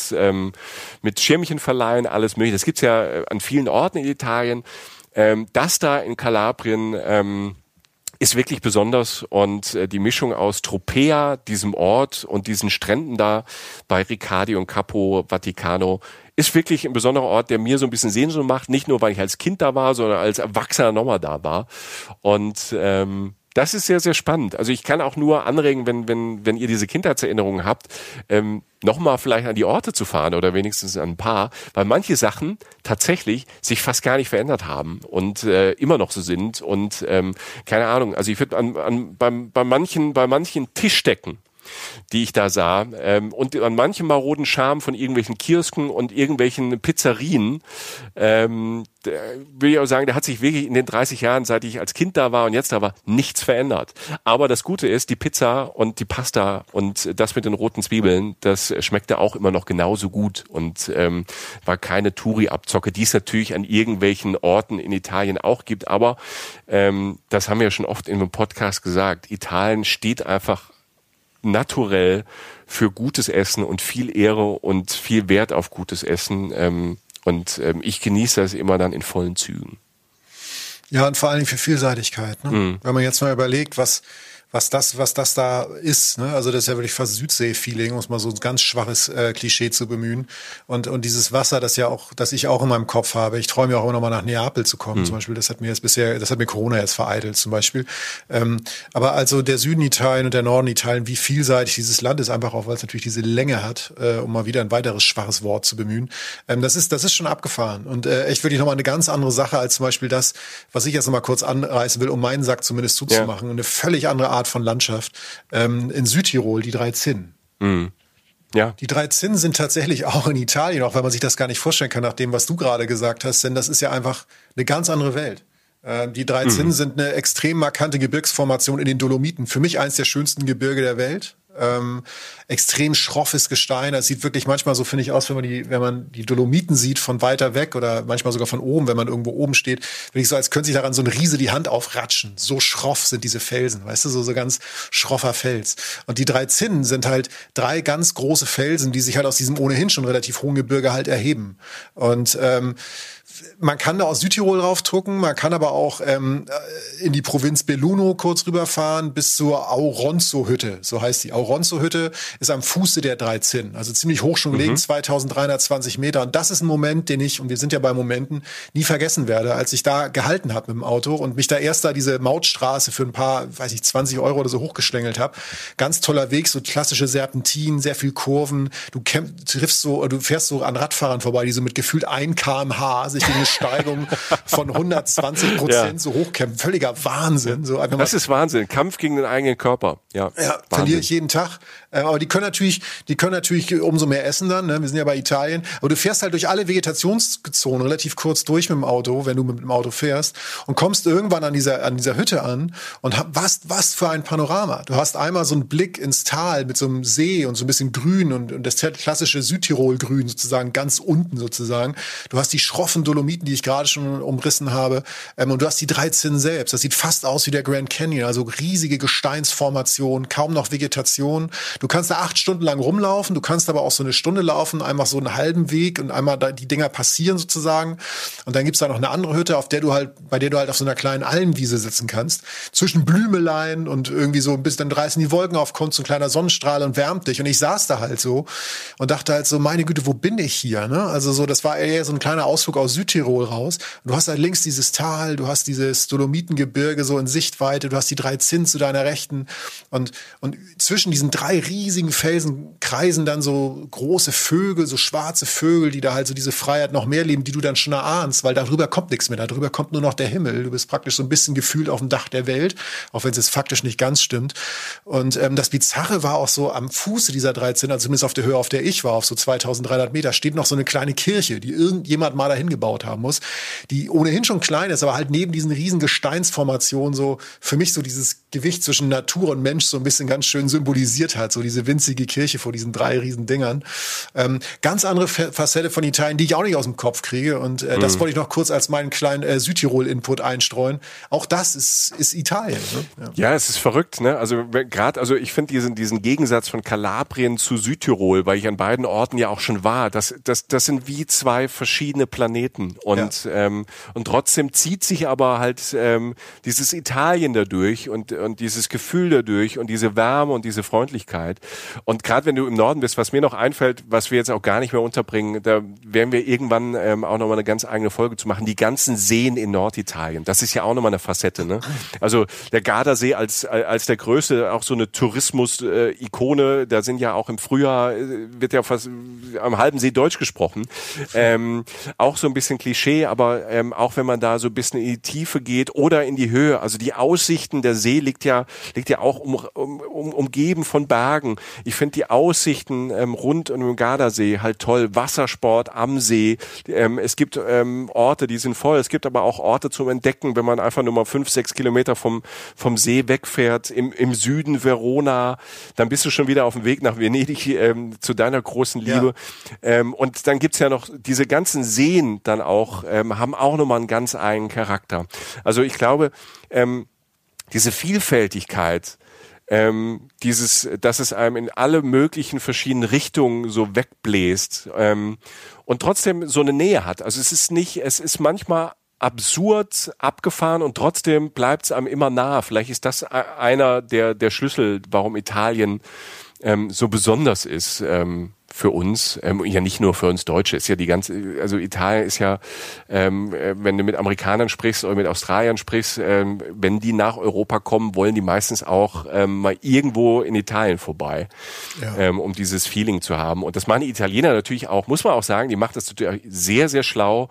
mit Schirmchen verleihen, alles mögliche. Das gibt's ja an vielen Orten in Italien. Das da in Kalabrien ist wirklich besonders und die Mischung aus Tropea, diesem Ort und diesen Stränden da bei Riccardi und Capo Vaticano ist wirklich ein besonderer Ort, der mir so ein bisschen Sehnsucht macht. Nicht nur, weil ich als Kind da war, sondern als Erwachsener nochmal da war. Und das ist sehr, sehr spannend. Also ich kann auch nur anregen, wenn ihr diese Kindheitserinnerungen habt, nochmal vielleicht an die Orte zu fahren oder wenigstens an ein paar, weil manche Sachen tatsächlich sich fast gar nicht verändert haben und immer noch so sind und keine Ahnung. Also ich würde bei manchen Tischdecken, die ich da sah, und an manchem maroden Charme von irgendwelchen Kiosken und irgendwelchen Pizzerien, will ich auch sagen, der hat sich wirklich in den 30 Jahren, seit ich als Kind da war und jetzt da war, nichts verändert. Aber das Gute ist, die Pizza und die Pasta und das mit den roten Zwiebeln, das schmeckte auch immer noch genauso gut und war keine Touri-Abzocke, die es natürlich an irgendwelchen Orten in Italien auch gibt. Aber das haben wir ja schon oft in einem Podcast gesagt, Italien steht einfach naturell für gutes Essen und viel Ehre und viel Wert auf gutes Essen. Und ich genieße das immer dann in vollen Zügen. Ja, und vor allen Dingen für Vielseitigkeit. Ne? Wenn man jetzt mal überlegt, was das da ist, ne? Also das ist ja wirklich fast Südsee-Feeling, um es mal so ein ganz schwaches Klischee zu bemühen. Und dieses Wasser, das ich auch in meinem Kopf habe. Ich träume ja auch immer noch mal nach Neapel zu kommen, zum Beispiel. Das hat mir Corona jetzt vereitelt, zum Beispiel. Aber also der Süden Italien und der Norden Italien, wie vielseitig dieses Land ist, einfach auch, weil es natürlich diese Länge hat, um mal wieder ein weiteres schwaches Wort zu bemühen. Das ist schon abgefahren. Und echt wirklich nochmal eine ganz andere Sache als zum Beispiel das, was ich jetzt nochmal kurz anreißen will, um meinen Sack zumindest zuzumachen. Ja. Eine völlig andere Art von Landschaft. In Südtirol, die 3 Zinnen. Ja. Die 3 Zinnen sind tatsächlich auch in Italien, auch wenn man sich das gar nicht vorstellen kann, nach dem, was du gerade gesagt hast, denn das ist ja einfach eine ganz andere Welt. Die drei Zinnen sind eine extrem markante Gebirgsformation in den Dolomiten. Für mich eins der schönsten Gebirge der Welt. Extrem schroffes Gestein. Das sieht wirklich manchmal so, finde ich, aus, wenn man die Dolomiten sieht von weiter weg oder manchmal sogar von oben, wenn man irgendwo oben steht. Wirklich so, als könnte sich daran so ein Riese die Hand aufratschen. So schroff sind diese Felsen, weißt du, so ganz schroffer Fels. Und die drei Zinnen sind halt 3 ganz große Felsen, die sich halt aus diesem ohnehin schon relativ hohen Gebirge halt erheben. Und man kann da aus Südtirol raufdrucken, man kann aber auch in die Provinz Belluno kurz rüberfahren bis zur Auronzo-Hütte, so heißt die. Auronzo-Hütte ist am Fuße der 3 Zinnen, also ziemlich hoch schon gelegen, 2320 Meter. Und das ist ein Moment, den ich, und wir sind ja bei Momenten, nie vergessen werde, als ich da gehalten habe mit dem Auto und mich da erst da diese Mautstraße für ein paar, 20 Euro oder so hochgeschlängelt habe. Ganz toller Weg, so klassische Serpentinen, sehr viel Kurven. Du fährst so an Radfahrern vorbei, die so mit gefühlt 1 km/h sich eine Steigung von 120% so hochkämpfen. Völliger Wahnsinn. So einfach das ist Wahnsinn. Kampf gegen den eigenen Körper. Ja, verliere ich jeden Tag. Aber die können natürlich umso mehr essen dann. Ne? Wir sind ja bei Italien. Aber du fährst halt durch alle Vegetationszonen relativ kurz durch mit dem Auto, wenn du mit dem Auto fährst und kommst irgendwann an dieser Hütte an und was für ein Panorama. Du hast einmal so einen Blick ins Tal mit so einem See und so ein bisschen Grün und das klassische Südtirol-Grün sozusagen ganz unten sozusagen. Du hast die schroffen Dolomiten, die ich gerade schon umrissen habe. Und du hast die 3 Zinnen selbst. Das sieht fast aus wie der Grand Canyon. Also riesige Gesteinsformation, kaum noch Vegetation. Du kannst da 8 Stunden lang rumlaufen. Du kannst aber auch so eine Stunde laufen, einmal so einen halben Weg und einmal da die Dinger passieren sozusagen. Und dann gibt's da noch eine andere Hütte, bei der du halt auf so einer kleinen Almwiese sitzen kannst. Zwischen Blümeleien und irgendwie so bis dann reißen die Wolken auf, kommt so ein kleiner Sonnenstrahl und wärmt dich. Und ich saß da halt so und dachte halt so, meine Güte, wo bin ich hier? Ne? Also so, das war eher so ein kleiner Ausflug aus Südtirol raus. Und du hast halt links dieses Tal, du hast dieses Dolomithengebirge so in Sichtweite, du hast die 3 Zinnen zu deiner Rechten und zwischen diesen 3 riesigen Felsen kreisen dann so große Vögel, so schwarze Vögel, die da halt so diese Freiheit noch mehr leben, die du dann schon erahnst, weil darüber kommt nichts mehr, darüber kommt nur noch der Himmel. Du bist praktisch so ein bisschen gefühlt auf dem Dach der Welt, auch wenn es jetzt faktisch nicht ganz stimmt. Und das Bizarre war auch so, am Fuße dieser 3 Zinnen, also zumindest auf der Höhe, auf der ich war, auf so 2300 Meter, steht noch so eine kleine Kirche, die irgendjemand mal dahin gebaut haben muss, die ohnehin schon klein ist, aber halt neben diesen riesen Gesteinsformationen so für mich so dieses Gewicht zwischen Natur und Mensch so ein bisschen ganz schön symbolisiert hat, so diese winzige Kirche vor diesen 3 riesen Dingern. Ganz andere Facette von Italien, die ich auch nicht aus dem Kopf kriege und das wollte ich noch kurz als meinen kleinen Südtirol-Input einstreuen. Auch das ist Italien. Ne? Ja, es ist verrückt, ne? Also ich finde diesen Gegensatz von Kalabrien zu Südtirol, weil ich an beiden Orten ja auch schon war, das sind wie 2 verschiedene Planeten und trotzdem zieht sich aber halt dieses Italien dadurch und dieses Gefühl dadurch und diese Wärme und diese Freundlichkeit. Und gerade wenn du im Norden bist, was mir noch einfällt, was wir jetzt auch gar nicht mehr unterbringen, da werden wir irgendwann auch nochmal eine ganz eigene Folge zu machen, die ganzen Seen in Norditalien. Das ist ja auch nochmal eine Facette, ne? Also der Gardasee als der größte, auch so eine Tourismus-Ikone, da sind ja auch im Frühjahr, wird ja fast am halben See Deutsch gesprochen. Auch so ein bisschen Klischee, aber auch wenn man da so ein bisschen in die Tiefe geht oder in die Höhe, also die Aussichten, der See liegt ja auch umgeben von Bergen. Ich finde die Aussichten rund um den Gardasee halt toll. Wassersport am See. Es gibt Orte, die sind voll. Es gibt aber auch Orte zum Entdecken, wenn man einfach nur mal 5-6 Kilometer vom See wegfährt. Im Süden Verona, dann bist du schon wieder auf dem Weg nach Venedig zu deiner großen Liebe. Ja. Und dann gibt's ja noch diese ganzen Seen dann auch, haben auch nochmal einen ganz eigenen Charakter. Also ich glaube, diese Vielfältigkeit, dass es einem in alle möglichen verschiedenen Richtungen so wegbläst und trotzdem so eine Nähe hat. Also es ist manchmal absurd abgefahren und trotzdem bleibt es einem immer nah. Vielleicht ist das einer der Schlüssel, warum Italien so besonders ist für uns, ja nicht nur für uns Deutsche, ist ja also Italien ist ja, wenn du mit Amerikanern sprichst oder mit Australiern sprichst, wenn die nach Europa kommen, wollen die meistens auch mal irgendwo in Italien vorbei, um dieses Feeling zu haben. Und das machen die Italiener natürlich auch, muss man auch sagen, die macht das sehr, sehr schlau.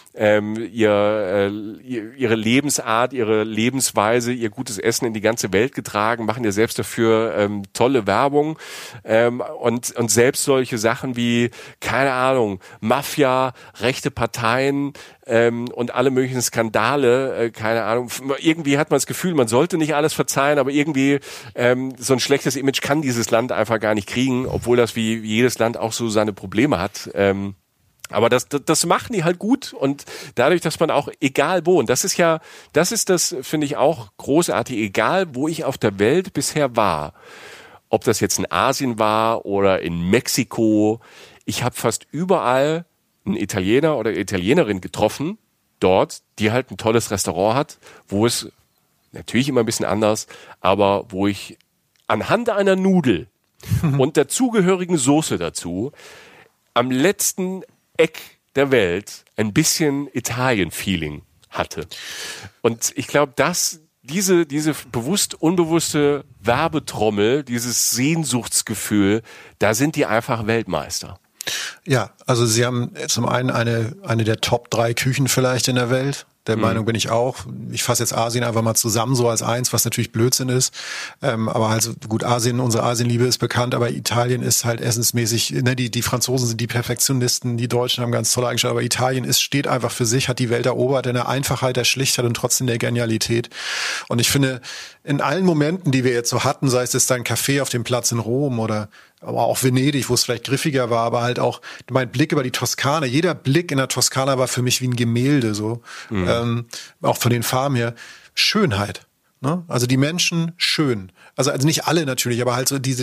ihre Lebensart, ihre Lebensweise, ihr gutes Essen in die ganze Welt getragen, machen ja selbst dafür tolle Werbung und selbst solche Sachen wie, keine Ahnung, Mafia, rechte Parteien und alle möglichen Skandale, keine Ahnung, irgendwie hat man das Gefühl, man sollte nicht alles verzeihen, aber irgendwie so ein schlechtes Image kann dieses Land einfach gar nicht kriegen, obwohl das wie jedes Land auch so seine Probleme hat. Aber das machen die halt gut und dadurch, dass man auch egal wo, und das ist das, finde ich auch großartig, egal wo ich auf der Welt bisher war, ob das jetzt in Asien war oder in Mexiko, ich habe fast überall einen Italiener oder Italienerin getroffen, dort, die halt ein tolles Restaurant hat, wo es natürlich immer ein bisschen anders, aber wo ich anhand einer Nudel und der zugehörigen Soße dazu am letzten Eck der Welt ein bisschen Italien-Feeling hatte. Und ich glaube, dass diese bewusst unbewusste Werbetrommel, dieses Sehnsuchtsgefühl, da sind die einfach Weltmeister. Ja, also sie haben zum einen eine der Top 3 Küchen vielleicht in der Welt. Der Meinung bin ich auch. Ich fasse jetzt Asien einfach mal zusammen so als eins, was natürlich Blödsinn ist. Aber also gut, unsere Asienliebe ist bekannt, aber Italien ist halt essensmäßig, ne, die Franzosen sind die Perfektionisten, die Deutschen haben ganz tolle Eigenschaften, aber Italien steht einfach für sich, hat die Welt erobert in der Einfachheit, der Schlichtheit und trotzdem der Genialität. Und ich finde, in allen Momenten, die wir jetzt so hatten, sei es jetzt ein Café auf dem Platz in Rom oder aber auch Venedig, wo es vielleicht griffiger war, aber halt auch mein Blick über die Toskana. Jeder Blick in der Toskana war für mich wie ein Gemälde, so. Auch von den Farben her. Schönheit. Ne? Also die Menschen schön. Also nicht alle natürlich, aber halt so ich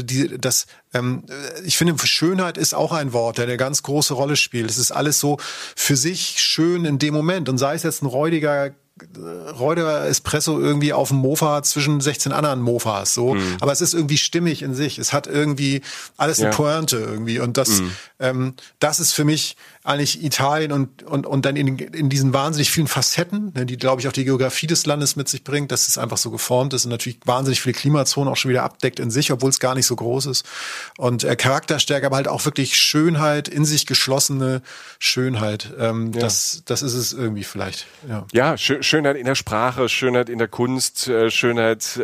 finde, Schönheit ist auch ein Wort, der eine ganz große Rolle spielt. Es ist alles so für sich schön in dem Moment. Und sei es jetzt ein räudiger Espresso irgendwie auf dem Mofa zwischen 16 anderen Mofas, so. Aber es ist irgendwie stimmig in sich. Es hat irgendwie alles eine Pointe irgendwie. Und das ist für mich eigentlich Italien und dann in diesen wahnsinnig vielen Facetten, ne, die, glaube ich, auch die Geografie des Landes mit sich bringt, dass es einfach so geformt ist und natürlich wahnsinnig viele Klimazonen auch schon wieder abdeckt in sich, obwohl es gar nicht so groß ist. Und Charakterstärke, aber halt auch wirklich Schönheit, in sich geschlossene Schönheit. Das ist es irgendwie vielleicht. Ja, Schönheit in der Sprache, Schönheit in der Kunst, Schönheit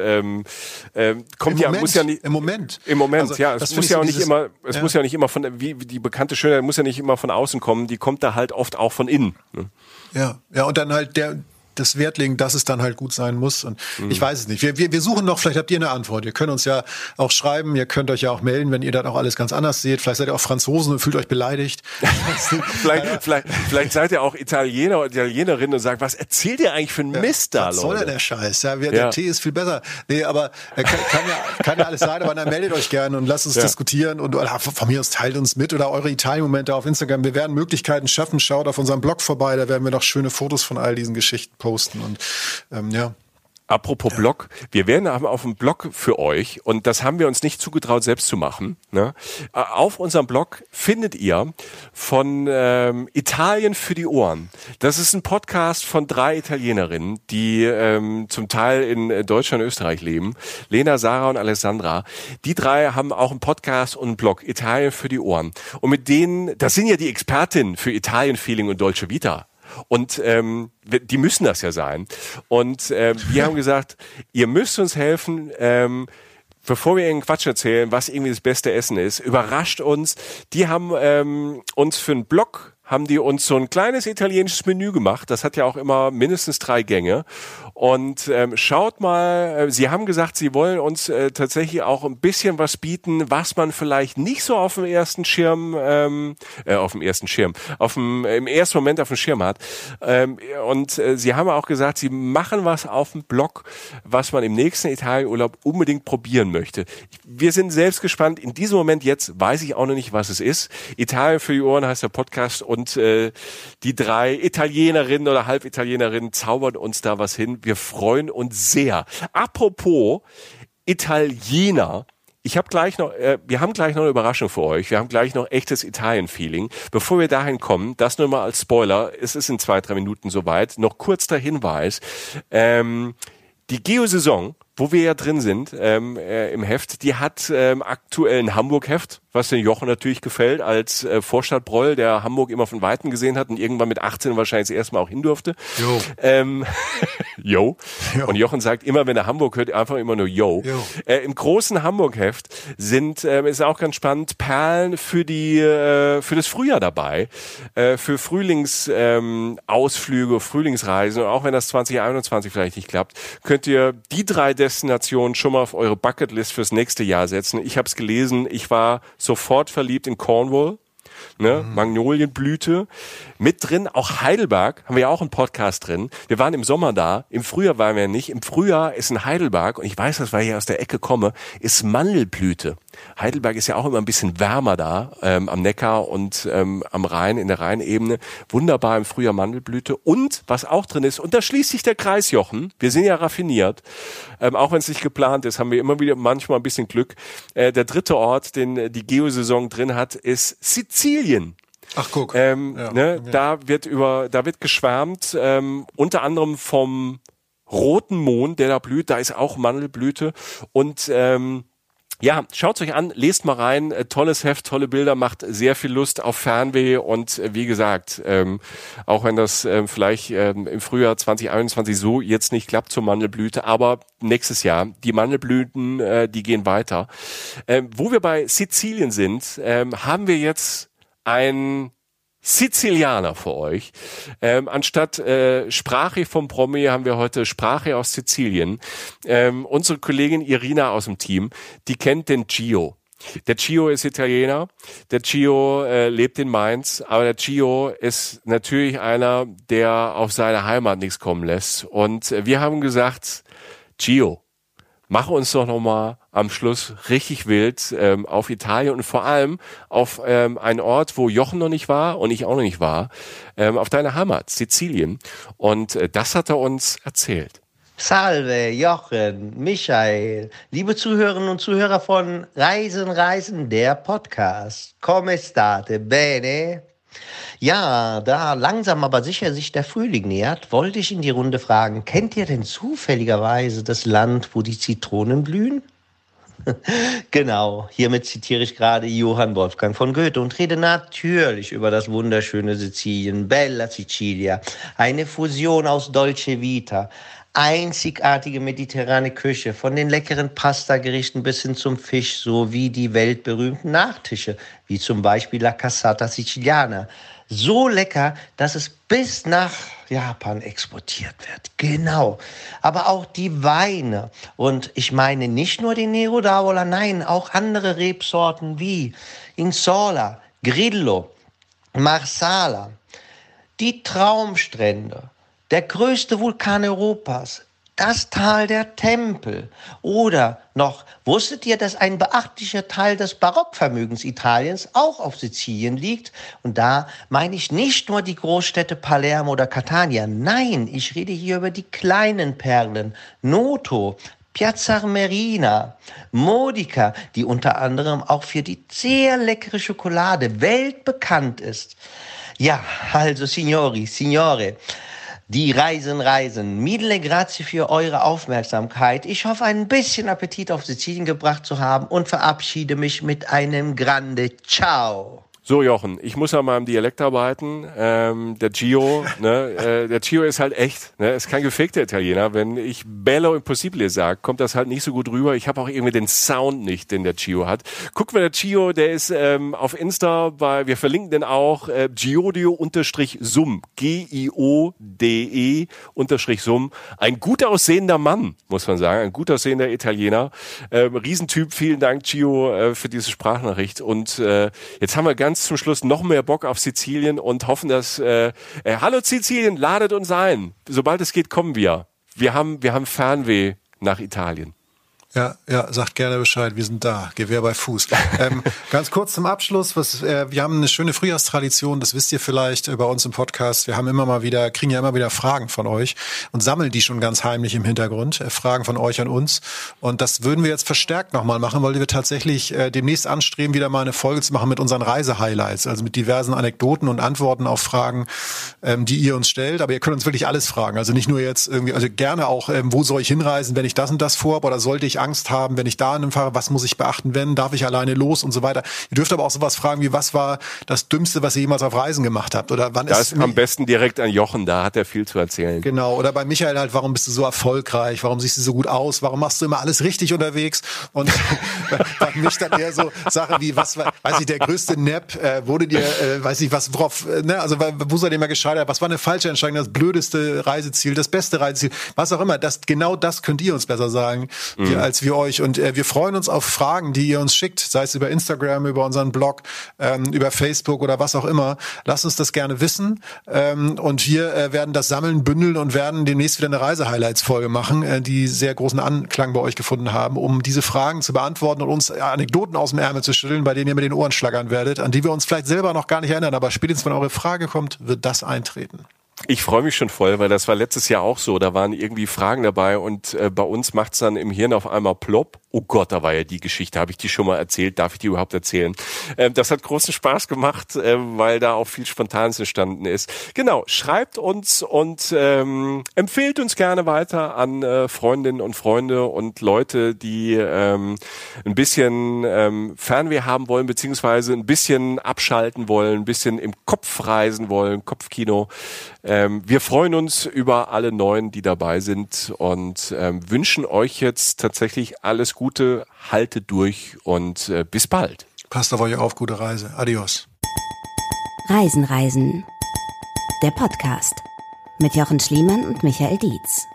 muss ja nicht im Moment. Also, ja, es muss ja auch nicht immer, muss ja nicht immer von wie die bekannte Schönheit muss ja nicht immer von außen kommen, die kommt da halt oft auch von innen. Ne? Ja, und dann halt das Wert legen, dass es dann halt gut sein muss. Und ich weiß es nicht. Wir suchen noch, vielleicht habt ihr eine Antwort. Ihr könnt uns ja auch schreiben, ihr könnt euch ja auch melden, wenn ihr das auch alles ganz anders seht. Vielleicht seid ihr auch Franzosen und fühlt euch beleidigt. vielleicht seid ihr auch Italiener oder Italienerin und sagt, was erzählt ihr eigentlich für einen Mist da, Leute? Was soll denn der Scheiß? Der Tee ist viel besser. Nee, aber kann ja alles sein, aber dann meldet euch gerne und lasst uns diskutieren und von mir aus teilt uns mit oder eure Italien-Momente auf Instagram. Wir werden Möglichkeiten schaffen. Schaut auf unserem Blog vorbei, da werden wir noch schöne Fotos von all diesen Geschichten posten und Apropos Blog, wir werden auf dem Blog für euch, und das haben wir uns nicht zugetraut, selbst zu machen, ne? Auf unserem Blog findet ihr von Italien für die Ohren. Das ist ein Podcast von 3 Italienerinnen, die zum Teil in Deutschland und Österreich leben. Lena, Sarah und Alessandra. Die 3 haben auch einen Podcast und einen Blog, Italien für die Ohren. Und mit denen, das sind ja die Expertinnen für Italien-Feeling und Dolce Vita. Und die müssen das ja sein. Und wir haben gesagt, ihr müsst uns helfen, bevor wir irgendeinen Quatsch erzählen, was irgendwie das beste Essen ist. Überrascht uns. Die haben uns für einen Blog, haben die uns so ein kleines italienisches Menü gemacht. Das hat ja auch immer mindestens 3 Gänge. Und schaut mal, sie haben gesagt, sie wollen uns tatsächlich auch ein bisschen was bieten, was man vielleicht nicht so auf dem ersten Schirm, im ersten Moment auf dem Schirm hat. Und sie haben auch gesagt, sie machen was auf dem Blog, was man im nächsten Italienurlaub unbedingt probieren möchte. Wir sind selbst gespannt. In diesem Moment jetzt weiß ich auch noch nicht, was es ist. Italien für die Ohren heißt der Podcast und die 3 Italienerinnen oder Halbitalienerinnen zaubern uns da was hin. Wir freuen uns sehr. Apropos Italiener, wir haben gleich noch eine Überraschung für euch. Wir haben gleich noch echtes Italien-Feeling. Bevor wir dahin kommen, das nur mal als Spoiler, es ist in 2-3 Minuten soweit, noch kurz der Hinweis, die Geosaison wo wir ja drin sind im Heft, die hat aktuell ein Hamburg-Heft, was den Jochen natürlich gefällt, als Vorstadtbroll, der Hamburg immer von Weitem gesehen hat und irgendwann mit 18 wahrscheinlich das erste Mal auch hin durfte. Jo. Und Jochen sagt immer, wenn er Hamburg hört, einfach immer nur Yo. Im großen Hamburg-Heft ist auch ganz spannend, Perlen für das Frühjahr dabei, für Frühlingsausflüge, Frühlingsreisen. Und auch wenn das 2021 vielleicht nicht klappt, könnt ihr die 3 Destinationen schon mal auf eure Bucketlist fürs nächste Jahr setzen. Ich habe es gelesen, ich war sofort verliebt in Cornwall. Magnolienblüte. Mit drin auch Heidelberg, haben wir ja auch einen Podcast drin. Wir waren im Sommer da, im Frühjahr waren wir nicht. Im Frühjahr ist in Heidelberg, und ich weiß das, weil ich hier aus der Ecke komme, ist Mandelblüte. Heidelberg ist ja auch immer ein bisschen wärmer da, am Neckar und am Rhein, in der Rheinebene. Wunderbar im Frühjahr Mandelblüte. Und, was auch drin ist, und da schließt sich der Kreis, Jochen, wir sind ja raffiniert, auch wenn es nicht geplant ist, haben wir immer wieder manchmal ein bisschen Glück. Der 3. Ort, den die Geosaison drin hat, ist Sizilien. Ach, guck. Da wird geschwärmt, unter anderem vom roten Mohn, der da blüht, da ist auch Mandelblüte und schaut's euch an, lest mal rein, tolles Heft, tolle Bilder, macht sehr viel Lust auf Fernweh und wie gesagt, auch wenn das vielleicht im Frühjahr 2021 so jetzt nicht klappt zur Mandelblüte, aber nächstes Jahr, die Mandelblüten, die gehen weiter. Wo wir bei Sizilien sind, haben wir jetzt ein Sizilianer für euch. Anstatt Sprache vom Promi haben wir heute Sprache aus Sizilien. Unsere Kollegin Irina aus dem Team, die kennt den Gio. Der Gio ist Italiener, der Gio lebt in Mainz, aber der Gio ist natürlich einer, der auf seine Heimat nichts kommen lässt. Und wir haben gesagt, Gio, mach uns doch nochmal am Schluss richtig wild auf Italien und vor allem auf einen Ort, wo Jochen noch nicht war und ich auch noch nicht war, auf deine Heimat, Sizilien. Und das hat er uns erzählt. Salve, Jochen, Michael, liebe Zuhörerinnen und Zuhörer von Reisen, der Podcast. Come state? Bene? Ja, da langsam aber sicher sich der Frühling nähert, wollte ich in die Runde fragen, kennt ihr denn zufälligerweise das Land, wo die Zitronen blühen? Genau, hiermit zitiere ich gerade Johann Wolfgang von Goethe und rede natürlich über das wunderschöne Sizilien, Bella Sicilia, eine Fusion aus Dolce Vita, einzigartige mediterrane Küche, von den leckeren Pastagerichten bis hin zum Fisch, sowie die weltberühmten Nachtische, wie zum Beispiel La Cassata Siciliana. So lecker, dass es bis nach Japan exportiert wird. Genau. Aber auch die Weine. Und ich meine nicht nur den Nero d'Avola, nein, auch andere Rebsorten wie Insola, Grillo, Marsala, die Traumstrände, der größte Vulkan Europas, das Tal der Tempel. Oder noch, wusstet ihr, dass ein beachtlicher Teil des Barockvermögens Italiens auch auf Sizilien liegt? Und da meine ich nicht nur die Großstädte Palermo oder Catania. Nein, ich rede hier über die kleinen Perlen. Noto, Piazza Armerina, Modica, die unter anderem auch für die sehr leckere Schokolade weltbekannt ist. Ja, also Signori, Signore, die Reisen. Mille grazie für eure Aufmerksamkeit. Ich hoffe, ein bisschen Appetit auf Sizilien gebracht zu haben und verabschiede mich mit einem grande Ciao. So, Jochen, ich muss an meinem Dialekt arbeiten. Der Gio, der Gio ist halt echt, ist kein gefakter Italiener. Wenn ich Bello Impossibile sage, kommt das halt nicht so gut rüber. Ich habe auch irgendwie den Sound nicht, den der Gio hat. Guck mal, der Gio, der ist auf Insta, wir verlinken den auch, Giodio_Sum, Giode_Sum. Ein gut aussehender Mann, muss man sagen, ein gut aussehender Italiener. Riesentyp, vielen Dank, Gio, für diese Sprachnachricht. Und jetzt haben wir ganz zum Schluss noch mehr Bock auf Sizilien und hoffen, dass hallo Sizilien, ladet uns ein. Sobald es geht, kommen wir. Wir haben Fernweh nach Italien. Ja, sagt gerne Bescheid, wir sind da, Gewehr bei Fuß. Ganz kurz zum Abschluss, wir haben eine schöne Frühjahrstradition, das wisst ihr vielleicht bei uns im Podcast. Wir haben kriegen ja immer wieder Fragen von euch und sammeln die schon ganz heimlich im Hintergrund, Fragen von euch an uns. Und das würden wir jetzt verstärkt nochmal machen, weil wir tatsächlich demnächst anstreben, wieder mal eine Folge zu machen mit unseren Reisehighlights, also mit diversen Anekdoten und Antworten auf Fragen, die ihr uns stellt. Aber ihr könnt uns wirklich alles fragen, also nicht nur jetzt irgendwie, also gerne auch, wo soll ich hinreisen, wenn ich das und das vorhabe, oder sollte ich Angst haben, wenn ich da fahre, was muss ich beachten, darf ich alleine los und so weiter. Ihr dürft aber auch sowas fragen wie, was war das Dümmste, was ihr jemals auf Reisen gemacht habt? Oder wann ist am besten direkt an Jochen, da hat er viel zu erzählen. Genau, oder bei Michael halt, warum bist du so erfolgreich, warum siehst du so gut aus, warum machst du immer alles richtig unterwegs? Und bei mich dann eher so Sachen wie, was war, weiß ich, der größte Nap, wurde dir, weiß ich was, worauf, ne, also wo seid ihr mal gescheitert, was war eine falsche Entscheidung, das blödeste Reiseziel, das beste Reiseziel, was auch immer, genau das könnt ihr uns besser sagen, als wir euch. Und wir freuen uns auf Fragen, die ihr uns schickt, sei es über Instagram, über unseren Blog, über Facebook oder was auch immer. Lasst uns das gerne wissen. Und wir werden das sammeln, bündeln und werden demnächst wieder eine Reise-Highlights-Folge machen, die sehr großen Anklang bei euch gefunden haben, um diese Fragen zu beantworten und uns Anekdoten aus dem Ärmel zu schütteln, bei denen ihr mit den Ohren schlagern werdet, an die wir uns vielleicht selber noch gar nicht erinnern. Aber spätestens, wenn eure Frage kommt, wird das eintreten. Ich freue mich schon voll, weil das war letztes Jahr auch so. Da waren irgendwie Fragen dabei und bei uns macht's dann im Hirn auf einmal plopp. Oh Gott, da war ja die Geschichte. Habe ich die schon mal erzählt? Darf ich die überhaupt erzählen? Das hat großen Spaß gemacht, weil da auch viel Spontanes entstanden ist. Genau, schreibt uns und empfehlt uns gerne weiter an Freundinnen und Freunde und Leute, die ein bisschen Fernweh haben wollen, beziehungsweise ein bisschen abschalten wollen, ein bisschen im Kopf reisen wollen, Kopfkino. Wir freuen uns über alle Neuen, die dabei sind und wünschen euch jetzt tatsächlich alles Gute, haltet durch und bis bald. Passt auf euch auf, gute Reise. Adios. Reisen. Der Podcast mit Jochen Schliemann und Michael Dietz.